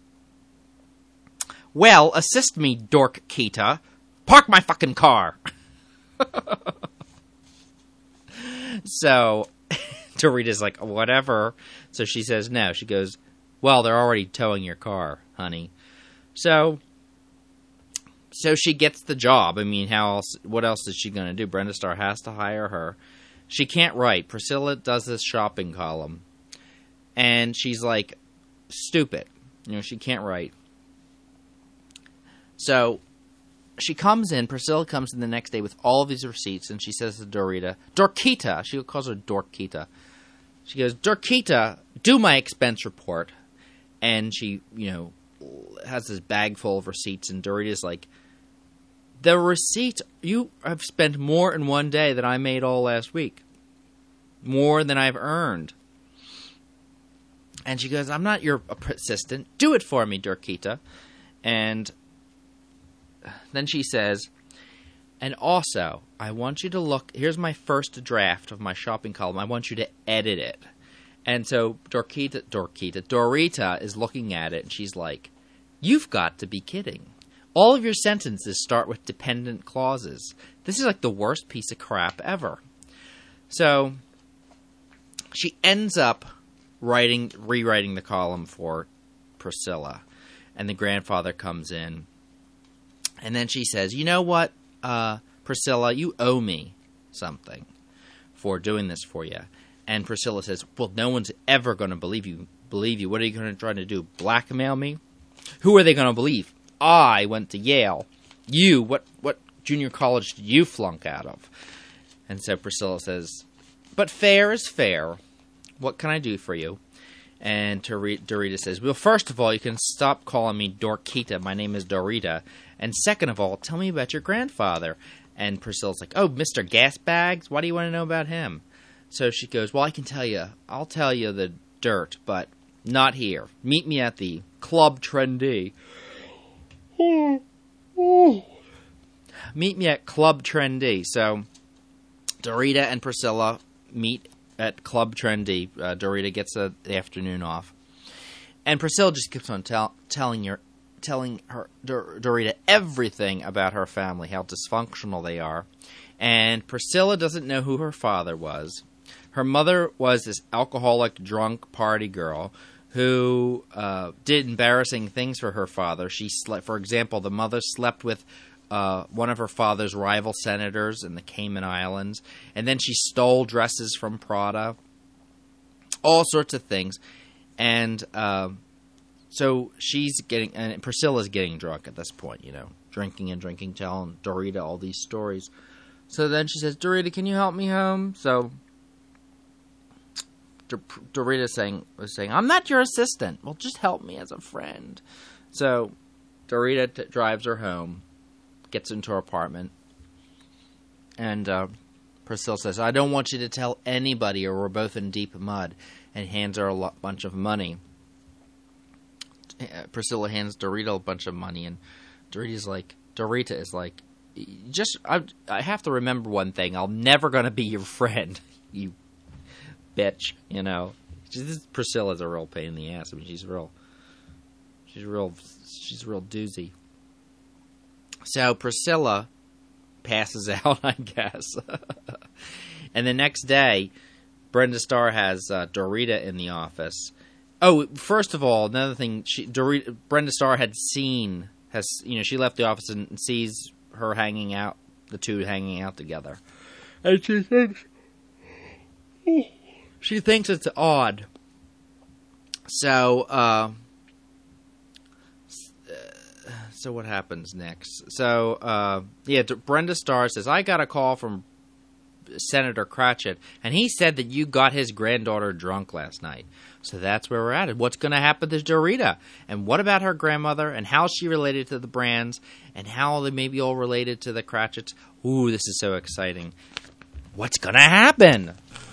well, assist me, Dork Kita. Park my fucking car. So Dorita's like, whatever. So she says no. She goes, well, they're already towing your car, honey. So, so she gets the job. I mean, how else? What else is she going to do? Brenda Starr has to hire her. She can't write. Priscilla does this shopping column. And she's like, stupid. You know, she can't write. So she comes in, Priscilla comes in the next day with all of these receipts, and she says to Dorita, Dorkita, she calls her Dorkita. She goes, Dorkita, do my expense report. And she, you know, has this bag full of receipts, and Dorita's like, the receipts, you have spent more in one day than I made all last week. More than I've earned. And she goes, I'm not your assistant. Do it for me, Dorkita. And then she says, and also, I want you to look, here's my first draft of my shopping column. I want you to edit it. And so Dorkita, Dorkita, Dorita is looking at it, and she's like, you've got to be kidding. All of your sentences start with dependent clauses. This is like the worst piece of crap ever. So she ends up writing, rewriting the column for Priscilla. And the grandfather comes in. And then she says, you know what, uh, Priscilla, you owe me something for doing this for you. And Priscilla says, well, no one's ever going to believe you. Believe you. What are you going to try to do? Blackmail me? Who are they going to believe? I went to Yale. You, what what junior college did you flunk out of? And so Priscilla says, "But fair is fair. What can I do for you?" And Dorita says, "Well, first of all, you can stop calling me Dorquita. My name is Dorita. And second of all, tell me about your grandfather." And Priscilla's like, "Oh, Mister Gasbags? Why do you want to know about him?" So she goes, "Well, I can tell you. I'll tell you the dirt, but not here. Meet me at the Club Trendy." Meet me at Club Trendy. So Dorita and Priscilla meet at Club Trendy. Uh, Dorita gets a, the afternoon off. And Priscilla just keeps on tell, telling her, telling her Dor- Dorita everything about her family, how dysfunctional they are. And Priscilla doesn't know who her father was. Her mother was this alcoholic, drunk party girl who uh, did embarrassing things for her father. She slept, for example, the mother slept with uh, one of her father's rival senators in the Cayman Islands, and then she stole dresses from Prada, all sorts of things. And uh, so she's getting, and Priscilla's getting drunk at this point, you know, drinking and drinking, telling Dorita all these stories. So then she says, "Dorita, can you help me home?" So Dorita saying was saying, "I'm not your assistant. Well, just help me as a friend." So Dorita t- drives her home, gets into her apartment, and uh, Priscilla says, "I don't want you to tell anybody, or we're both in deep mud," and hands her a lo- bunch of money. Priscilla hands Dorita a bunch of money, and Dorita's like, Dorita is like, "Just I, I have to remember one thing. I'm never gonna be your friend, you." Bitch, you know. She's, Priscilla's a real pain in the ass. I mean, she's real, she's real, she's real doozy. So Priscilla passes out, I guess. And the next day, Brenda Starr has uh, Dorita in the office. Oh, first of all, another thing, she, Dorita, Brenda Starr had seen, has you know, she left the office and sees her hanging out, the two hanging out together, and she thinks. She thinks it's odd. So, uh, so what happens next? So, uh, yeah, Brenda Starr says, "I got a call from Senator Cratchit, and he said that you got his granddaughter drunk last night." So that's where we're at. And what's going to happen to Dorita? And what about her grandmother? And how she related to the Brands? And how they may be all related to the Cratchits? Ooh, this is so exciting. What's going to happen?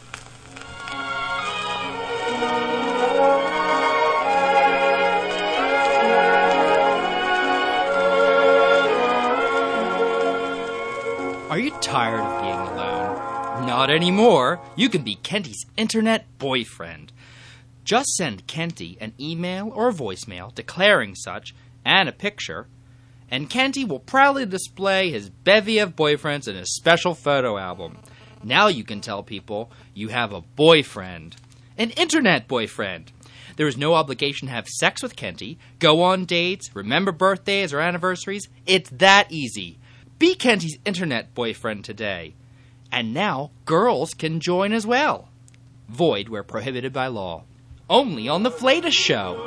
Are you tired of being alone? Not anymore. You can be Kenty's internet boyfriend. Just send Kenty an email or a voicemail declaring such, and a picture, and Kenty will proudly display his bevy of boyfriends in his special photo album. Now you can tell people you have a boyfriend. An internet boyfriend. There is no obligation to have sex with Kenty, go on dates, remember birthdays or anniversaries. It's that easy. Be Kenty's internet boyfriend today. And now, girls can join as well. Void where prohibited by law. Only on The Flatus Show.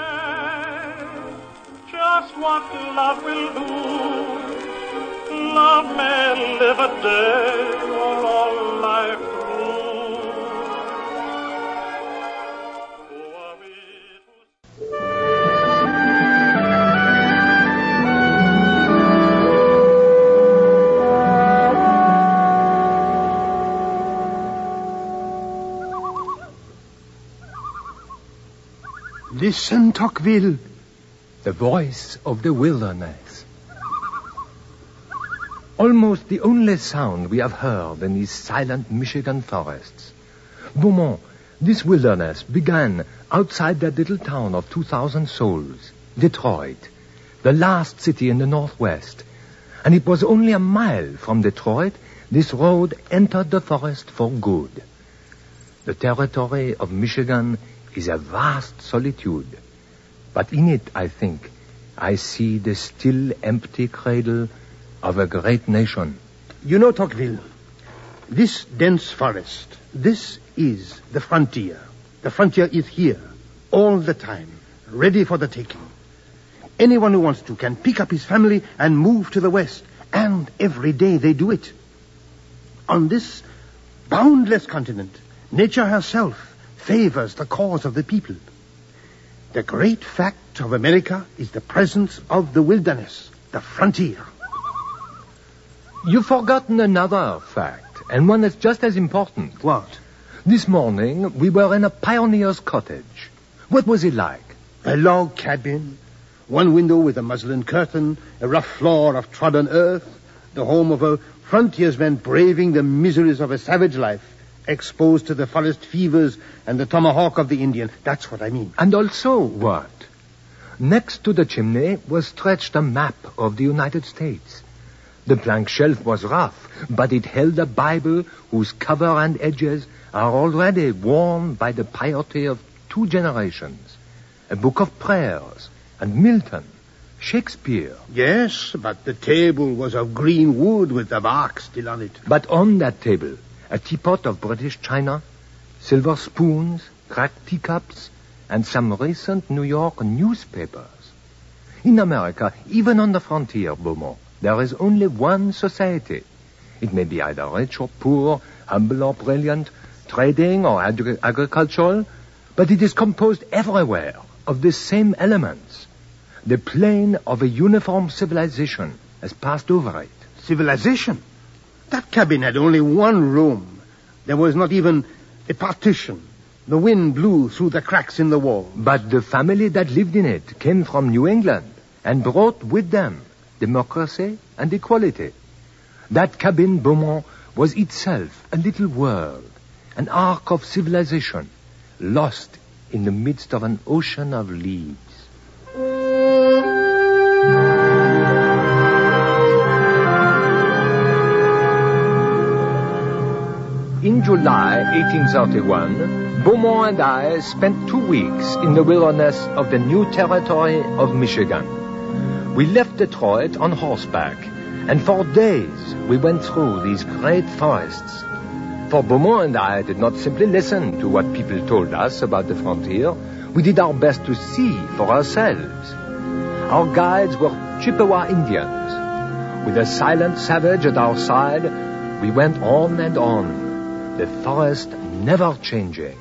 Just what love will do. Love may live a day or all life through. Listen, Tocqueville, the voice of the wilderness. Almost the only sound we have heard in these silent Michigan forests. Beaumont, this wilderness began outside that little town of two thousand souls, Detroit, the last city in the Northwest. And it was only a mile from Detroit this road entered the forest for good. The territory of Michigan is a vast solitude. But in it, I think, I see the still empty cradle of a great nation. You know, Tocqueville, this dense forest, this is the frontier. The frontier is here, all the time, ready for the taking. Anyone who wants to can pick up his family and move to the west, and every day they do it. On this boundless continent, nature herself favors the cause of the people. The great fact of America is the presence of the wilderness, the frontier. You've forgotten another fact, and one that's just as important. What? This morning, we were in a pioneer's cottage. What was it like? A log cabin, one window with a muslin curtain, a rough floor of trodden earth, the home of a frontiersman braving the miseries of a savage life, exposed to the forest fevers and the tomahawk of the Indian. That's what I mean. And also what? Next to the chimney was stretched a map of the United States. The plank shelf was rough, but it held a Bible whose cover and edges are already worn by the piety of two generations. A book of prayers, and Milton, Shakespeare. Yes, but the table was of green wood with the bark still on it. But on that table, a teapot of British china, silver spoons, cracked teacups, and some recent New York newspapers. In America, even on the frontier, Beaumont, there is only one society. It may be either rich or poor, humble or brilliant, trading or agri- agricultural, but it is composed everywhere of the same elements. The plane of a uniform civilization has passed over it. Civilization? That cabin had only one room. There was not even a partition. The wind blew through the cracks in the wall. But the family that lived in it came from New England and brought with them democracy and equality. That cabin, Beaumont, was itself a little world, an ark of civilization, lost in the midst of an ocean of leaves. In July eighteen thirty-one, Beaumont and I spent two weeks in the wilderness of the new territory of Michigan. We left Detroit on horseback, and for days we went through these great forests. For Beaumont and I did not simply listen to what people told us about the frontier. We did our best to see for ourselves. Our guides were Chippewa Indians. With a silent savage at our side, we went on and on, the forest never changing.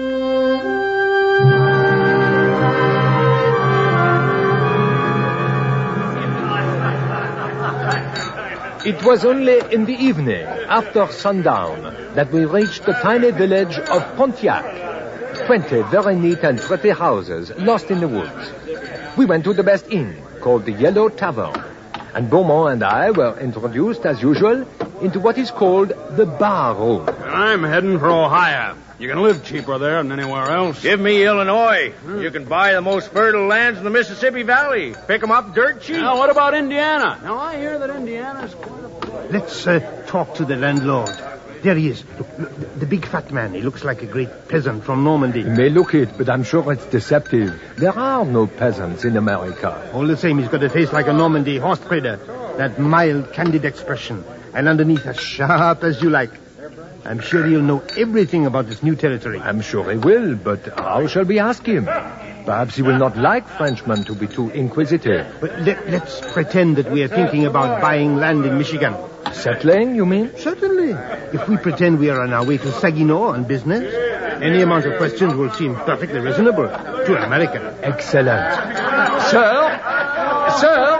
It was only in the evening, after sundown, that we reached the tiny village of Pontiac. Twenty very neat and pretty houses lost in the woods. We went to the best inn, called the Yellow Tavern, and Beaumont and I were introduced, as usual, into what is called the bar room. I'm heading for Ohio. You can live cheaper there than anywhere else. Give me Illinois. Hmm. You can buy the most fertile lands in the Mississippi Valley. Pick them up dirt cheap. Now, what about Indiana? Now, I hear that Indiana's quite a place. Let's uh, talk to the landlord. There he is. Look, look, the big fat man. He looks like a great peasant from Normandy. You may look it, but I'm sure it's deceptive. There are no peasants in America. All the same, he's got a face like a Normandy horse trader. That mild, candid expression. And underneath, as sharp as you like. I'm sure he'll know everything about this new territory. I'm sure he will, but how shall we ask him? Perhaps he will not like Frenchmen to be too inquisitive. But let, let's pretend that we are thinking about buying land in Michigan. Settling, you mean? Certainly. If we pretend we are on our way to Saginaw on business, any amount of questions will seem perfectly reasonable to an American. Excellent. Sir? Sir?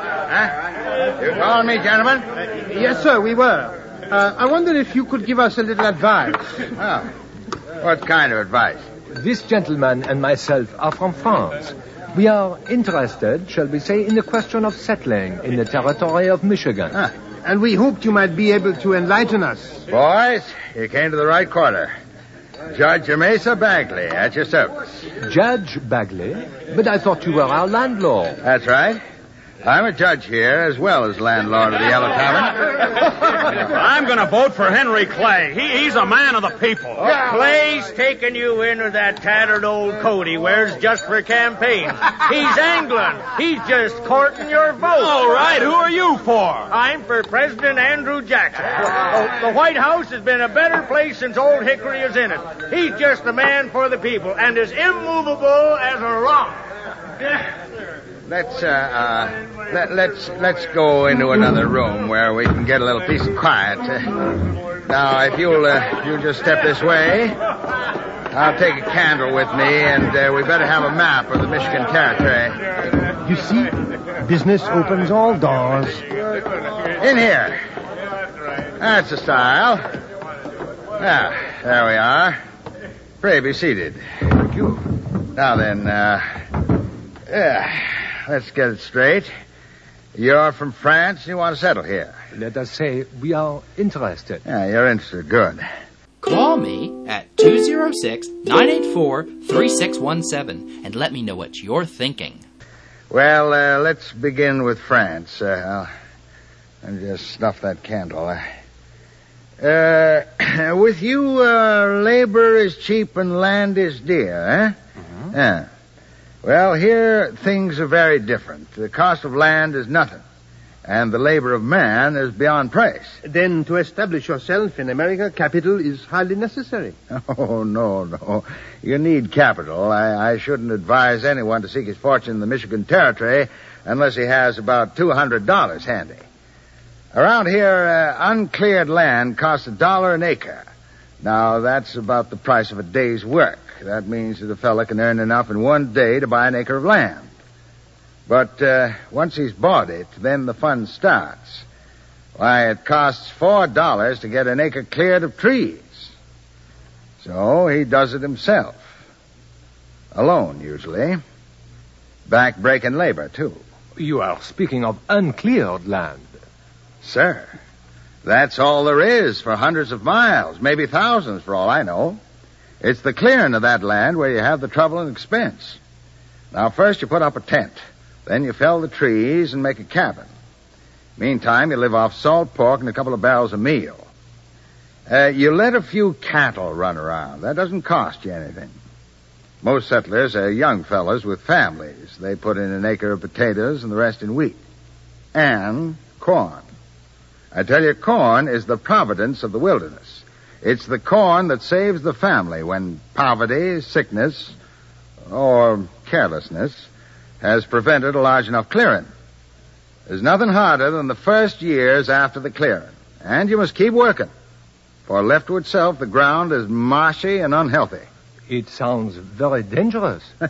Huh? You calling me, gentlemen? Uh, yes, sir, we were. Uh, I wonder if you could give us a little advice. Oh. What kind of advice? This gentleman and myself are from France. We are interested, shall we say, in the question of settling in the territory of Michigan. Ah, and we hoped you might be able to enlighten us. Boys, you came to the right quarter. Judge Amasa Bagley, at your service. Judge Bagley? But I thought you were our landlord. That's right. I'm a judge here as well as landlord of the Yellow Tavern. I'm going to vote for Henry Clay. He, he's a man of the people. Oh, Clay's taking you in with that tattered old coat he wears just for campaign. He's angling. He's just courting your vote. All right, who are you for? I'm for President Andrew Jackson. Oh, the White House has been a better place since Old Hickory is in it. He's just the man for the people and as immovable as a rock. Let's, uh, uh, let, let's let's go into another room where we can get a little peace and quiet. Uh, now, if you'll uh, you'll just step this way, I'll take a candle with me, and uh, we better have a map of the Michigan Territory. You see, business opens all doors. In here. That's the style. Now, there we are. Pray be seated. Thank you. Now then, uh, yeah, let's get it straight. You're from France and you want to settle here. Let us say we are interested. Yeah, you're interested. Good. Call me at two oh six, nine eight four, three six one seven and let me know what you're thinking. Well, uh, let's begin with France. Uh, I'll, I'll just snuff that candle. Uh, with you, uh, labor is cheap and land is dear, eh? Mm-hmm. Yeah. Well, here things are very different. The cost of land is nothing, and the labor of man is beyond price. Then to establish yourself in America, capital is highly necessary. Oh, no, no. You need capital. I, I shouldn't advise anyone to seek his fortune in the Michigan Territory unless he has about two hundred dollars handy. Around here, uh, uncleared land costs a dollar an acre. Now, that's about the price of a day's work. That means that a fella can earn enough in one day to buy an acre of land. But uh, once he's bought it, then the fun starts. Why, it costs four dollars to get an acre cleared of trees. So he does it himself. Alone, usually. Back-breaking labor, too. You are speaking of uncleared land. Sir, that's all there is for hundreds of miles, maybe thousands for all I know. It's the clearing of that land where you have the trouble and expense. Now, first you put up a tent. Then you fell the trees and make a cabin. Meantime, you live off salt pork and a couple of barrels of meal. Uh, you let a few cattle run around. That doesn't cost you anything. Most settlers are young fellows with families. They put in an acre of potatoes and the rest in wheat. And corn. I tell you, corn is the providence of the wilderness. It's the corn that saves the family when poverty, sickness, or carelessness has prevented a large enough clearing. There's nothing harder than the first years after the clearing. And you must keep working. For left to itself, the ground is marshy and unhealthy. It sounds very dangerous. uh,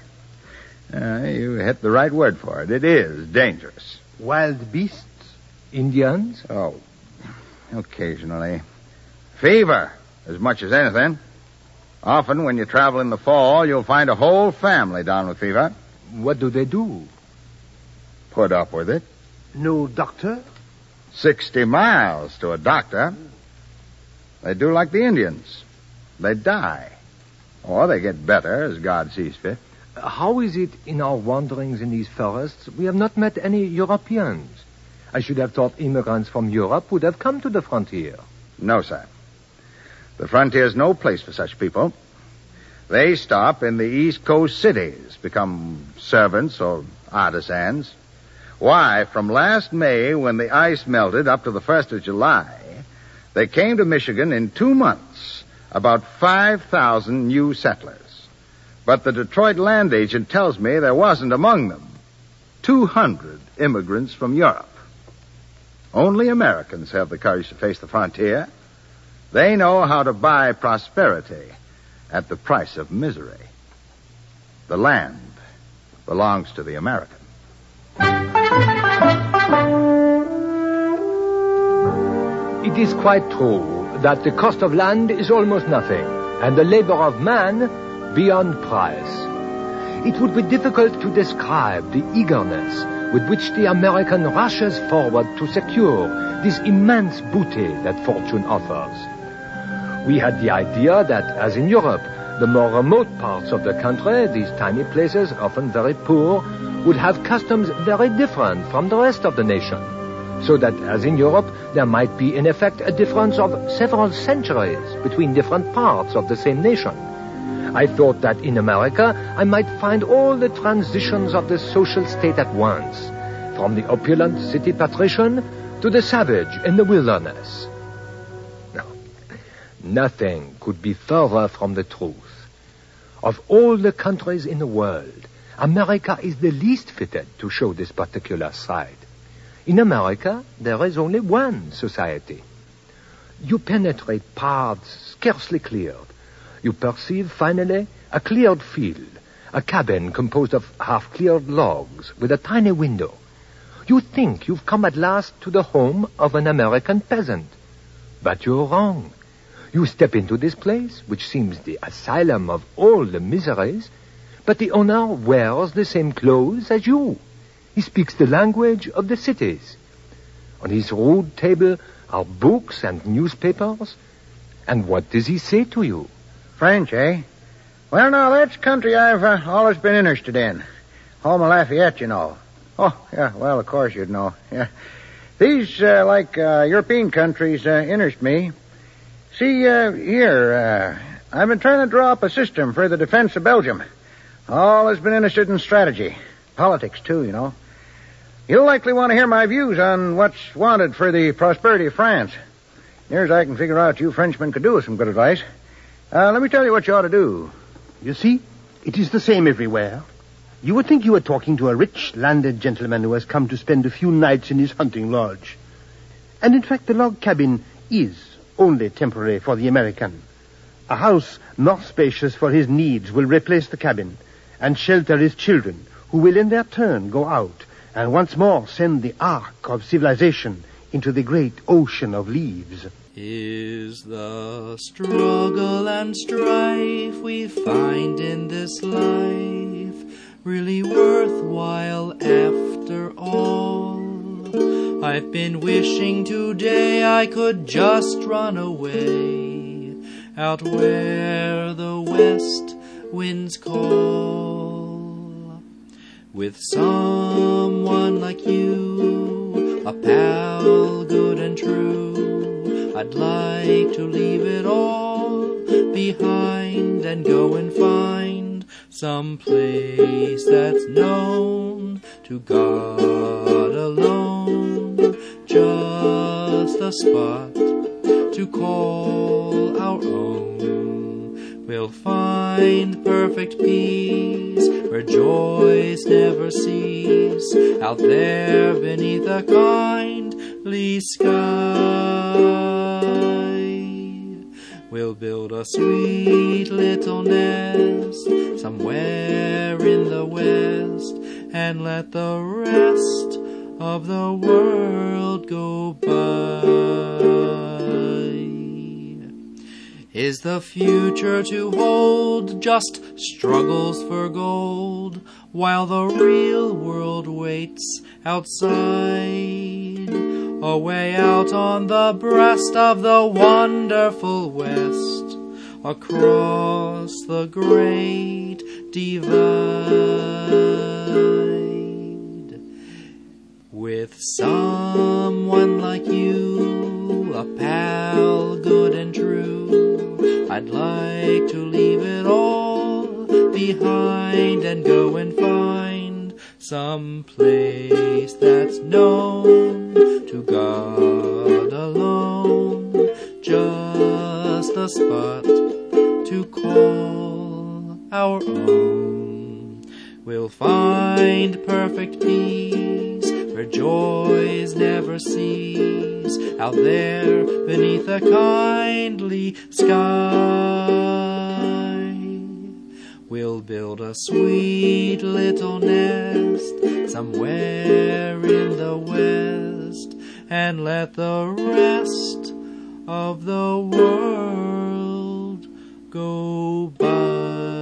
you hit the right word for it. It is dangerous. Wild beasts? Indians? Oh, occasionally. Fever, as much as anything. Often, when you travel in the fall, you'll find a whole family down with fever. What do they do? Put up with it. No doctor? Sixty miles to a doctor. They do like the Indians. They die. Or they get better, as God sees fit. How is it in our wanderings in these forests we have not met any Europeans? I should have thought immigrants from Europe would have come to the frontier. No, sir. The frontier's no place for such people. They stop in the East Coast cities, become servants or artisans. Why, from last May, when the ice melted, up to the first of July, they came to Michigan in two months, about five thousand new settlers. But the Detroit land agent tells me there wasn't among them two hundred immigrants from Europe. Only Americans have the courage to face the frontier. They know how to buy prosperity at the price of misery. The land belongs to the American. It is quite true that the cost of land is almost nothing, and the labor of man beyond price. It would be difficult to describe the eagerness with which the American rushes forward to secure this immense booty that fortune offers. We had the idea that, as in Europe, the more remote parts of the country, these tiny places, often very poor, would have customs very different from the rest of the nation, so that, as in Europe, there might be, in effect, a difference of several centuries between different parts of the same nation. I thought that in America I might find all the transitions of the social state at once, from the opulent city patrician to the savage in the wilderness. No, nothing could be further from the truth. Of all the countries in the world, America is the least fitted to show this particular side. In America, there is only one society. You penetrate paths scarcely cleared. You perceive, finally, a cleared field, a cabin composed of half-cleared logs with a tiny window. You think you've come at last to the home of an American peasant. But you're wrong. You step into this place, which seems the asylum of all the miseries, but the owner wears the same clothes as you. He speaks the language of the cities. On his rude table are books and newspapers. And what does he say to you? French, eh? Well, now, that's country I've uh, always been interested in. Home of Lafayette, you know. Oh, yeah, well, of course you'd know. Yeah. These, uh, like, uh, European countries uh, interest me. See, uh, here, uh, I've been trying to draw up a system for the defense of Belgium. Always been interested in strategy. Politics, too, you know. You'll likely want to hear my views on what's wanted for the prosperity of France. Near as I can figure out, you Frenchmen could do with some good advice. Uh, let me tell you what you ought to do. You see, it is the same everywhere. You would think you were talking to a rich landed gentleman who has come to spend a few nights in his hunting lodge. And in fact, the log cabin is only temporary for the American. A house more spacious for his needs will replace the cabin and shelter his children, who will in their turn go out and once more send the ark of civilization into the great ocean of leaves. Is the struggle and strife we find in this life really worthwhile after all? I've been wishing today I could just run away out where the west winds call, with someone like you, a pal good and true. I'd like to leave it all behind and go and find some place that's known to God alone, just a spot to call our own. We'll find perfect peace where joys never cease, out there beneath a kindly sky. We'll build a sweet little nest somewhere in the west and let the rest of the world go by. Is the future to hold just struggles for gold, while the real world waits outside? Away out on the breast of the wonderful West, across the great divide, with someone like you, a pal good and true. I'd like to leave it all behind and go and find some place that's known to God alone, just a spot to call our own. We'll find perfect peace where joys never cease, out there beneath a kindly sky. We'll build a sweet little nest somewhere in the west and let the rest of the world go by.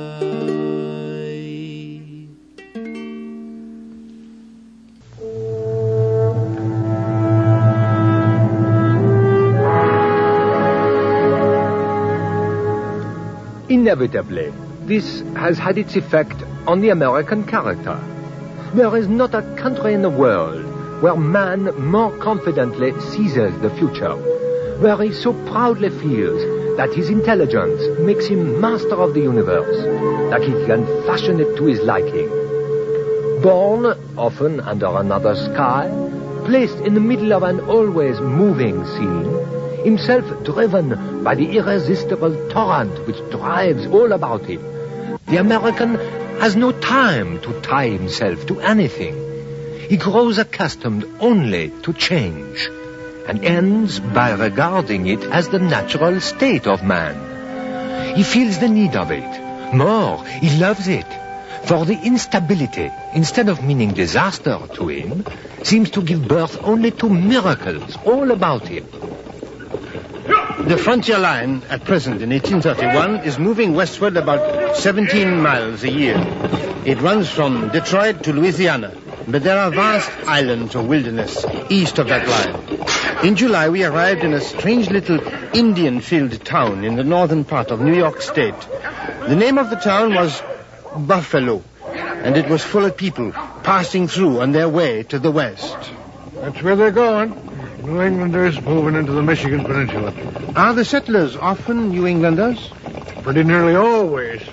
Inevitably, this has had its effect on the American character. There is not a country in the world where man more confidently seizes the future, where he so proudly feels that his intelligence makes him master of the universe, that he can fashion it to his liking. Born, often under another sky, placed in the middle of an always moving scene, himself driven by the irresistible torrent which drives all about him, the American has no time to tie himself to anything. He grows accustomed only to change, and ends by regarding it as the natural state of man. He feels the need of it. More, he loves it. For the instability, instead of meaning disaster to him, seems to give birth only to miracles all about him. The frontier line, at present in eighteen thirty-one, is moving westward about seventeen miles a year. It runs from Detroit to Louisiana, but there are vast islands or wilderness east of that line. In July, we arrived in a strange little Indian-filled town in the northern part of New York State. The name of the town was Buffalo, and it was full of people passing through on their way to the west. That's where they're going. New Englanders moving into the Michigan Peninsula. Are the settlers often New Englanders? Pretty nearly always.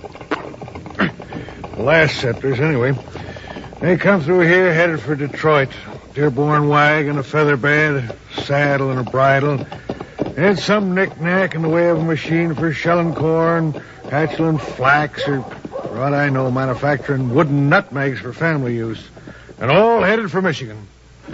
The last settlers, anyway. They come through here headed for Detroit. Dearborn wagon, a feather bed, a saddle, and a bridle. And some knick-knack in the way of a machine for shelling corn, hatcheling flax, or, for what I know, manufacturing wooden nutmegs for family use. And all headed for Michigan.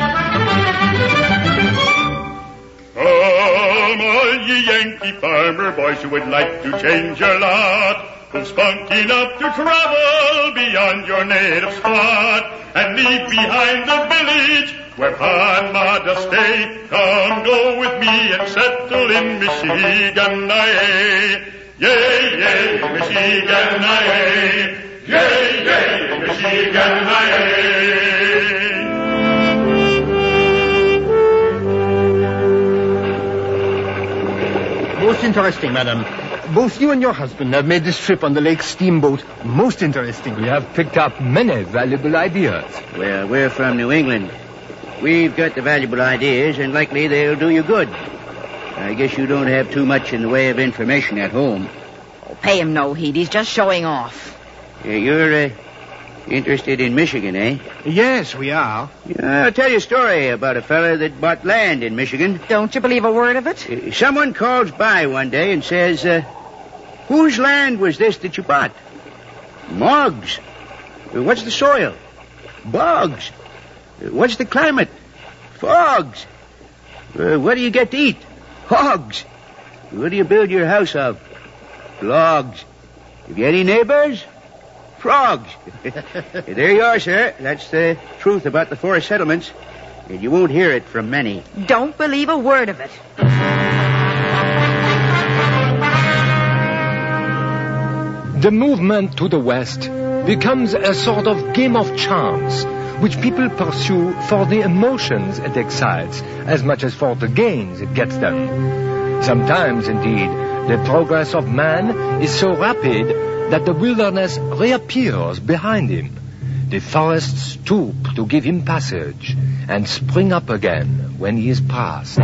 Come, all ye Yankee farmer boys who would like to change your lot, who's spunk enough to travel beyond your native spot, and leave behind the village where Pa and Ma does stay. Come, go with me and settle in Michigan, aye. Yay, yay, Michigan, aye. Yay, yay, Michigan, aye. Most interesting, madam. Both you and your husband have made this trip on the lake steamboat most interesting. We have picked up many valuable ideas. Well, we're from New England. We've got the valuable ideas, and likely they'll do you good. I guess you don't have too much in the way of information at home. Oh, pay him no heed. He's just showing off. Uh, you're uh, interested in Michigan, eh? Yes, we are. Yeah, I'll tell you a story about a fella that bought land in Michigan. Don't you believe a word of it? Uh, someone calls by one day and says, uh, whose land was this that you bought? Moggs. Uh, what's the soil? Bogs. Uh, what's the climate? Fogs. Uh, what do you get to eat? Hogs. What do you build your house of? Logs. Have you any neighbors? Frogs. There you are, sir. That's the truth about the forest settlements. And you won't hear it from many. Don't believe a word of it. The movement to the west becomes a sort of game of chance, which people pursue for the emotions it excites as much as for the gains it gets them. Sometimes, indeed, the progress of man is so rapid that the wilderness reappears behind him. The forests stoop to give him passage and spring up again when he is past.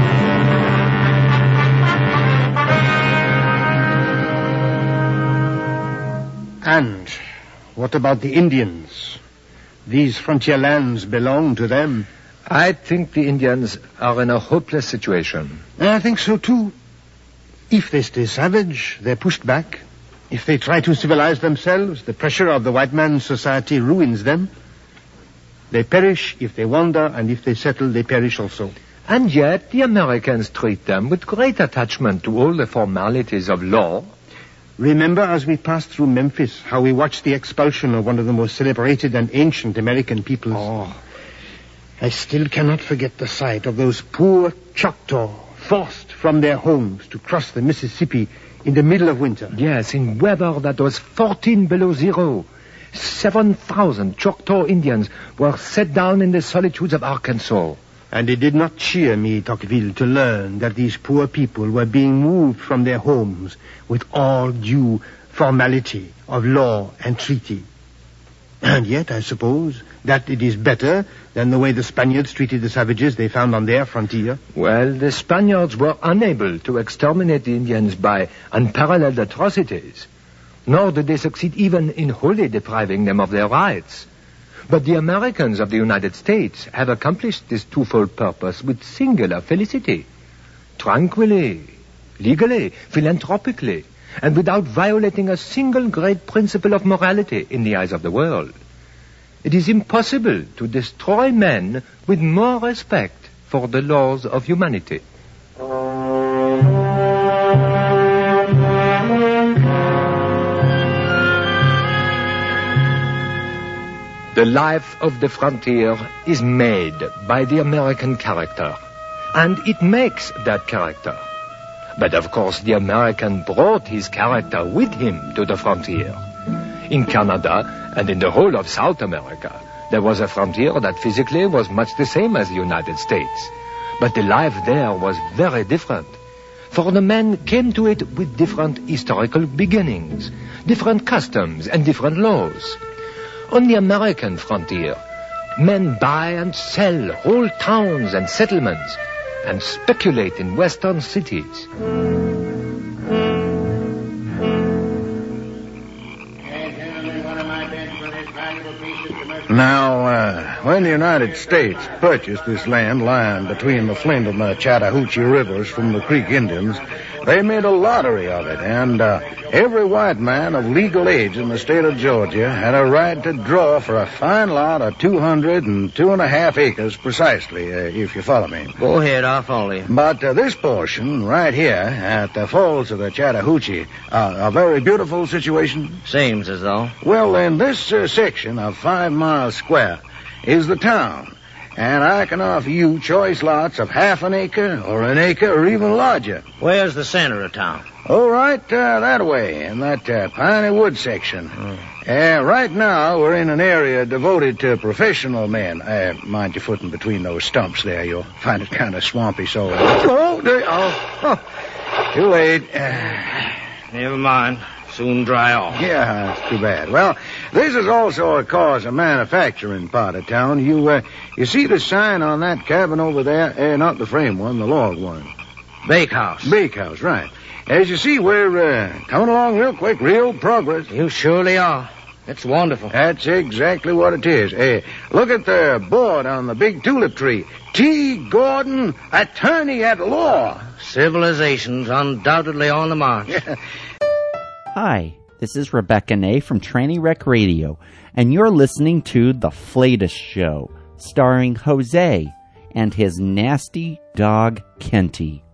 And what about the Indians? These frontier lands belong to them. I think the Indians are in a hopeless situation. I think so, too. If they stay savage, they're pushed back. If they try to civilize themselves, the pressure of the white man's society ruins them. They perish if they wander, and if they settle, they perish also. And yet the Americans treat them with great attachment to all the formalities of law. Remember, as we passed through Memphis, how we watched the expulsion of one of the most celebrated and ancient American peoples. Oh. I still cannot forget the sight of those poor Choctaw forced from their homes to cross the Mississippi in the middle of winter. Yes, in weather that was fourteen below zero. Seven thousand Choctaw Indians were set down in the solitudes of Arkansas. And it did not cheer me, Tocqueville, to learn that these poor people were being moved from their homes with all due formality of law and treaty. And yet, I suppose, that it is better than the way the Spaniards treated the savages they found on their frontier. Well, the Spaniards were unable to exterminate the Indians by unparalleled atrocities, nor did they succeed even in wholly depriving them of their rights. But the Americans of the United States have accomplished this twofold purpose with singular felicity. Tranquilly, legally, philanthropically, and without violating a single great principle of morality in the eyes of the world. It is impossible to destroy men with more respect for the laws of humanity. The life of the frontier is made by the American character, and it makes that character. But of course the American brought his character with him to the frontier. In Canada and in the whole of South America, there was a frontier that physically was much the same as the United States. But the life there was very different. For the men came to it with different historical beginnings, different customs and different laws. On the American frontier, men buy and sell whole towns and settlements and speculate in western cities. Now, uh, when the United States purchased this land lying between the Flint and the Chattahoochee rivers from the Creek Indians, they made a lottery of it, and uh, every white man of legal age in the state of Georgia had a right to draw for a fine lot of two hundred and two and a half acres precisely, uh, if you follow me. Go ahead, I'll follow you. But uh, this portion right here at the falls of the Chattahoochee, uh, a very beautiful situation. Seems as though. Well, in this uh, section of five miles square is the town. And I can offer you choice lots of half an acre or an acre or even larger. Where's the center of town? Oh, right uh, that way, in that uh, piney wood section. Mm. Uh, right now, we're in an area devoted to professional men. Uh, mind you footing between those stumps there. You'll find it kind of swampy, so... Uh, oh, there, oh, oh, too late. Uh, Never mind. Soon dry off. Yeah, that's too bad. Well, this is also, of course, a manufacturing part of town. You, uh, you see the sign on that cabin over there? Uh, not the frame one, the log one. Bakehouse. Bakehouse, right. As you see, we're uh, coming along real quick, real progress. You surely are. It's wonderful. That's exactly what it is. Hey, look at the board on the big tulip tree. T. Gordon, attorney at law. Civilization's undoubtedly on the march. Hi, this is Rebecca Ney from Tranny Rec Radio, and you're listening to The Flatus Show, starring Jose and his nasty dog, Kenty.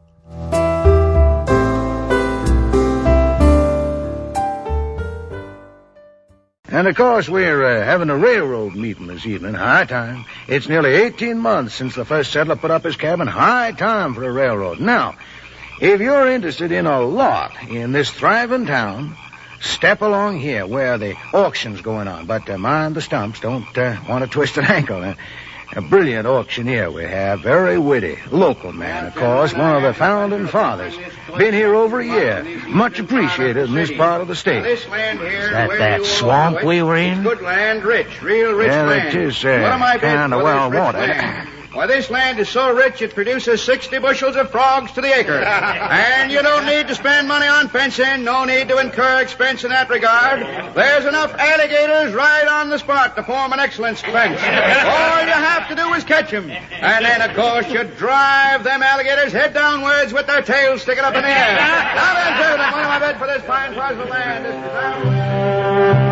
And, of course, we're uh, having a railroad meeting this evening. High time. It's nearly eighteen months since the first settler put up his cabin. High time for a railroad. Now, if you're interested in a lot in this thriving town, step along here where the auction's going on. But uh, mind the stumps. Don't uh, want to twist an ankle. Uh, a brilliant auctioneer we have. Very witty. Local man, of course. One of the founding fathers. Been here over a year. Much appreciated in this part of the state. Is that that swamp we were in? Good land, rich, real rich yeah, land. Yeah, it is uh, kind of well watered. Why, this land is so rich it produces sixty bushels of frogs to the acre. And you don't need to spend money on fencing, no need to incur expense in that regard. There's enough alligators right on the spot to form an excellent fence. All you have to do is catch them. And then, of course, you drive them alligators head downwards with their tails sticking up in the air. Now then, gentlemen, one of my bed for this fine parcel of land. This is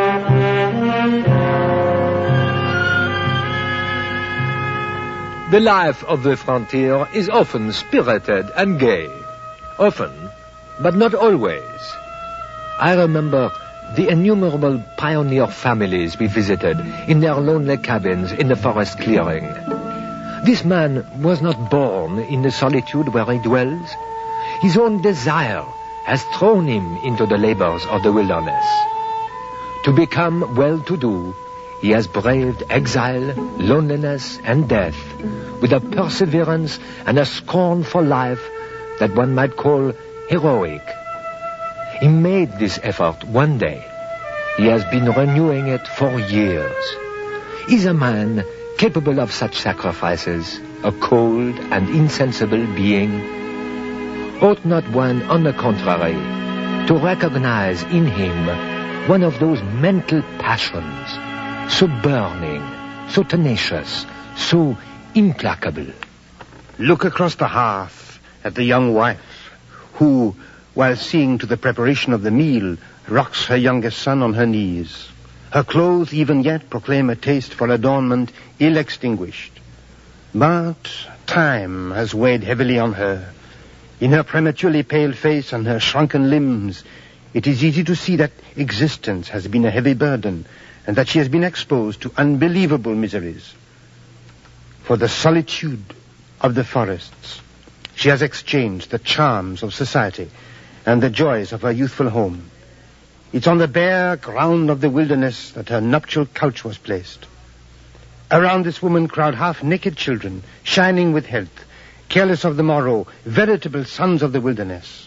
The life of the frontier is often spirited and gay. Often, but not always. I remember the innumerable pioneer families we visited in their lonely cabins in the forest clearing. This man was not born in the solitude where he dwells. His own desire has thrown him into the labors of the wilderness. To become well-to-do, he has braved exile, loneliness, and death with a perseverance and a scorn for life that one might call heroic. He made this effort one day. He has been renewing it for years. Is a man capable of such sacrifices a cold and insensible being? Ought not one, on the contrary, to recognize in him one of those mental passions so burning, so tenacious, so implacable? Look across the hearth at the young wife who, while seeing to the preparation of the meal, rocks her youngest son on her knees. Her clothes even yet proclaim a taste for adornment ill extinguished. But time has weighed heavily on her. In her prematurely pale face and her shrunken limbs, it is easy to see that existence has been a heavy burden and that she has been exposed to unbelievable miseries. For the solitude of the forests, she has exchanged the charms of society and the joys of her youthful home. It's on the bare ground of the wilderness that her nuptial couch was placed. Around this woman crowd half-naked children, shining with health, careless of the morrow, veritable sons of the wilderness.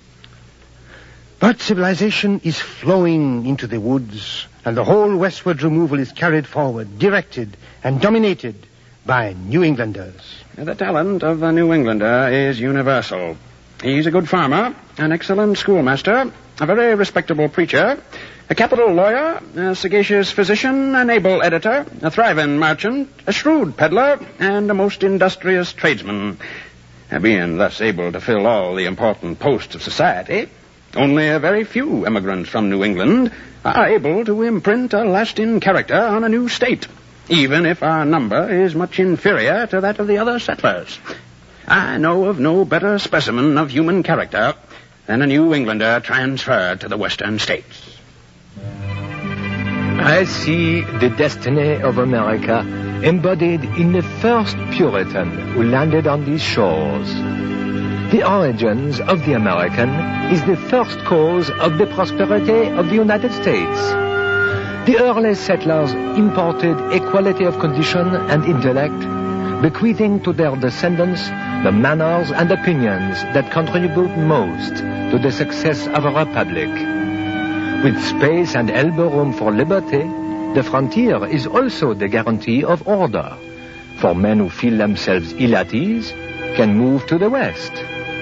But civilization is flowing into the woods, and the whole westward removal is carried forward, directed and dominated by New Englanders. The talent of the New Englander is universal. He's a good farmer, an excellent schoolmaster, a very respectable preacher, a capital lawyer, a sagacious physician, an able editor, a thriving merchant, a shrewd peddler, and a most industrious tradesman. Being thus able to fill all the important posts of society, only a very few immigrants from New England are able to imprint a lasting character on a new state, even if our number is much inferior to that of the other settlers. I know of no better specimen of human character than a New Englander transferred to the western states. I see the destiny of America embodied in the first Puritan who landed on these shores. The origins of the American is the first cause of the prosperity of the United States. The early settlers imported equality of condition and intellect, bequeathing to their descendants the manners and opinions that contribute most to the success of a republic. With space and elbow room for liberty, the frontier is also the guarantee of order, for men who feel themselves ill at ease can move to the west.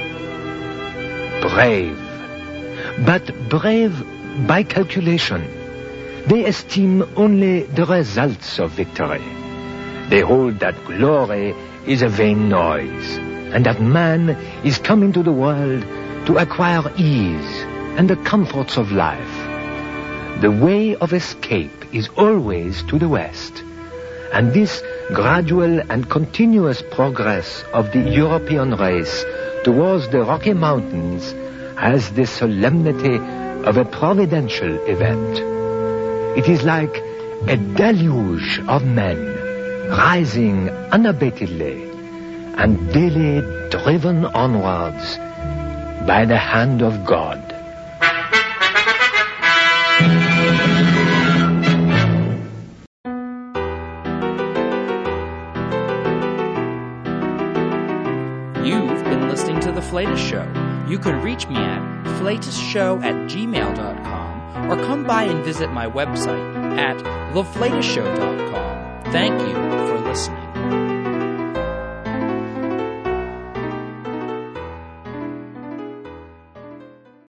Brave, but brave by calculation. They esteem only the results of victory. They hold that glory is a vain noise, and that man is come into the world to acquire ease and the comforts of life. The way of escape is always to the west, and this gradual and continuous progress of the European race towards the Rocky Mountains has the solemnity of a providential event. It is like a deluge of men rising unabatedly and daily driven onwards by the hand of God. You've been listening to The Flatus Show. You can reach me at flatusshow at gmail dot com or come by and visit my website at the flatus show dot com. Thank you for listening.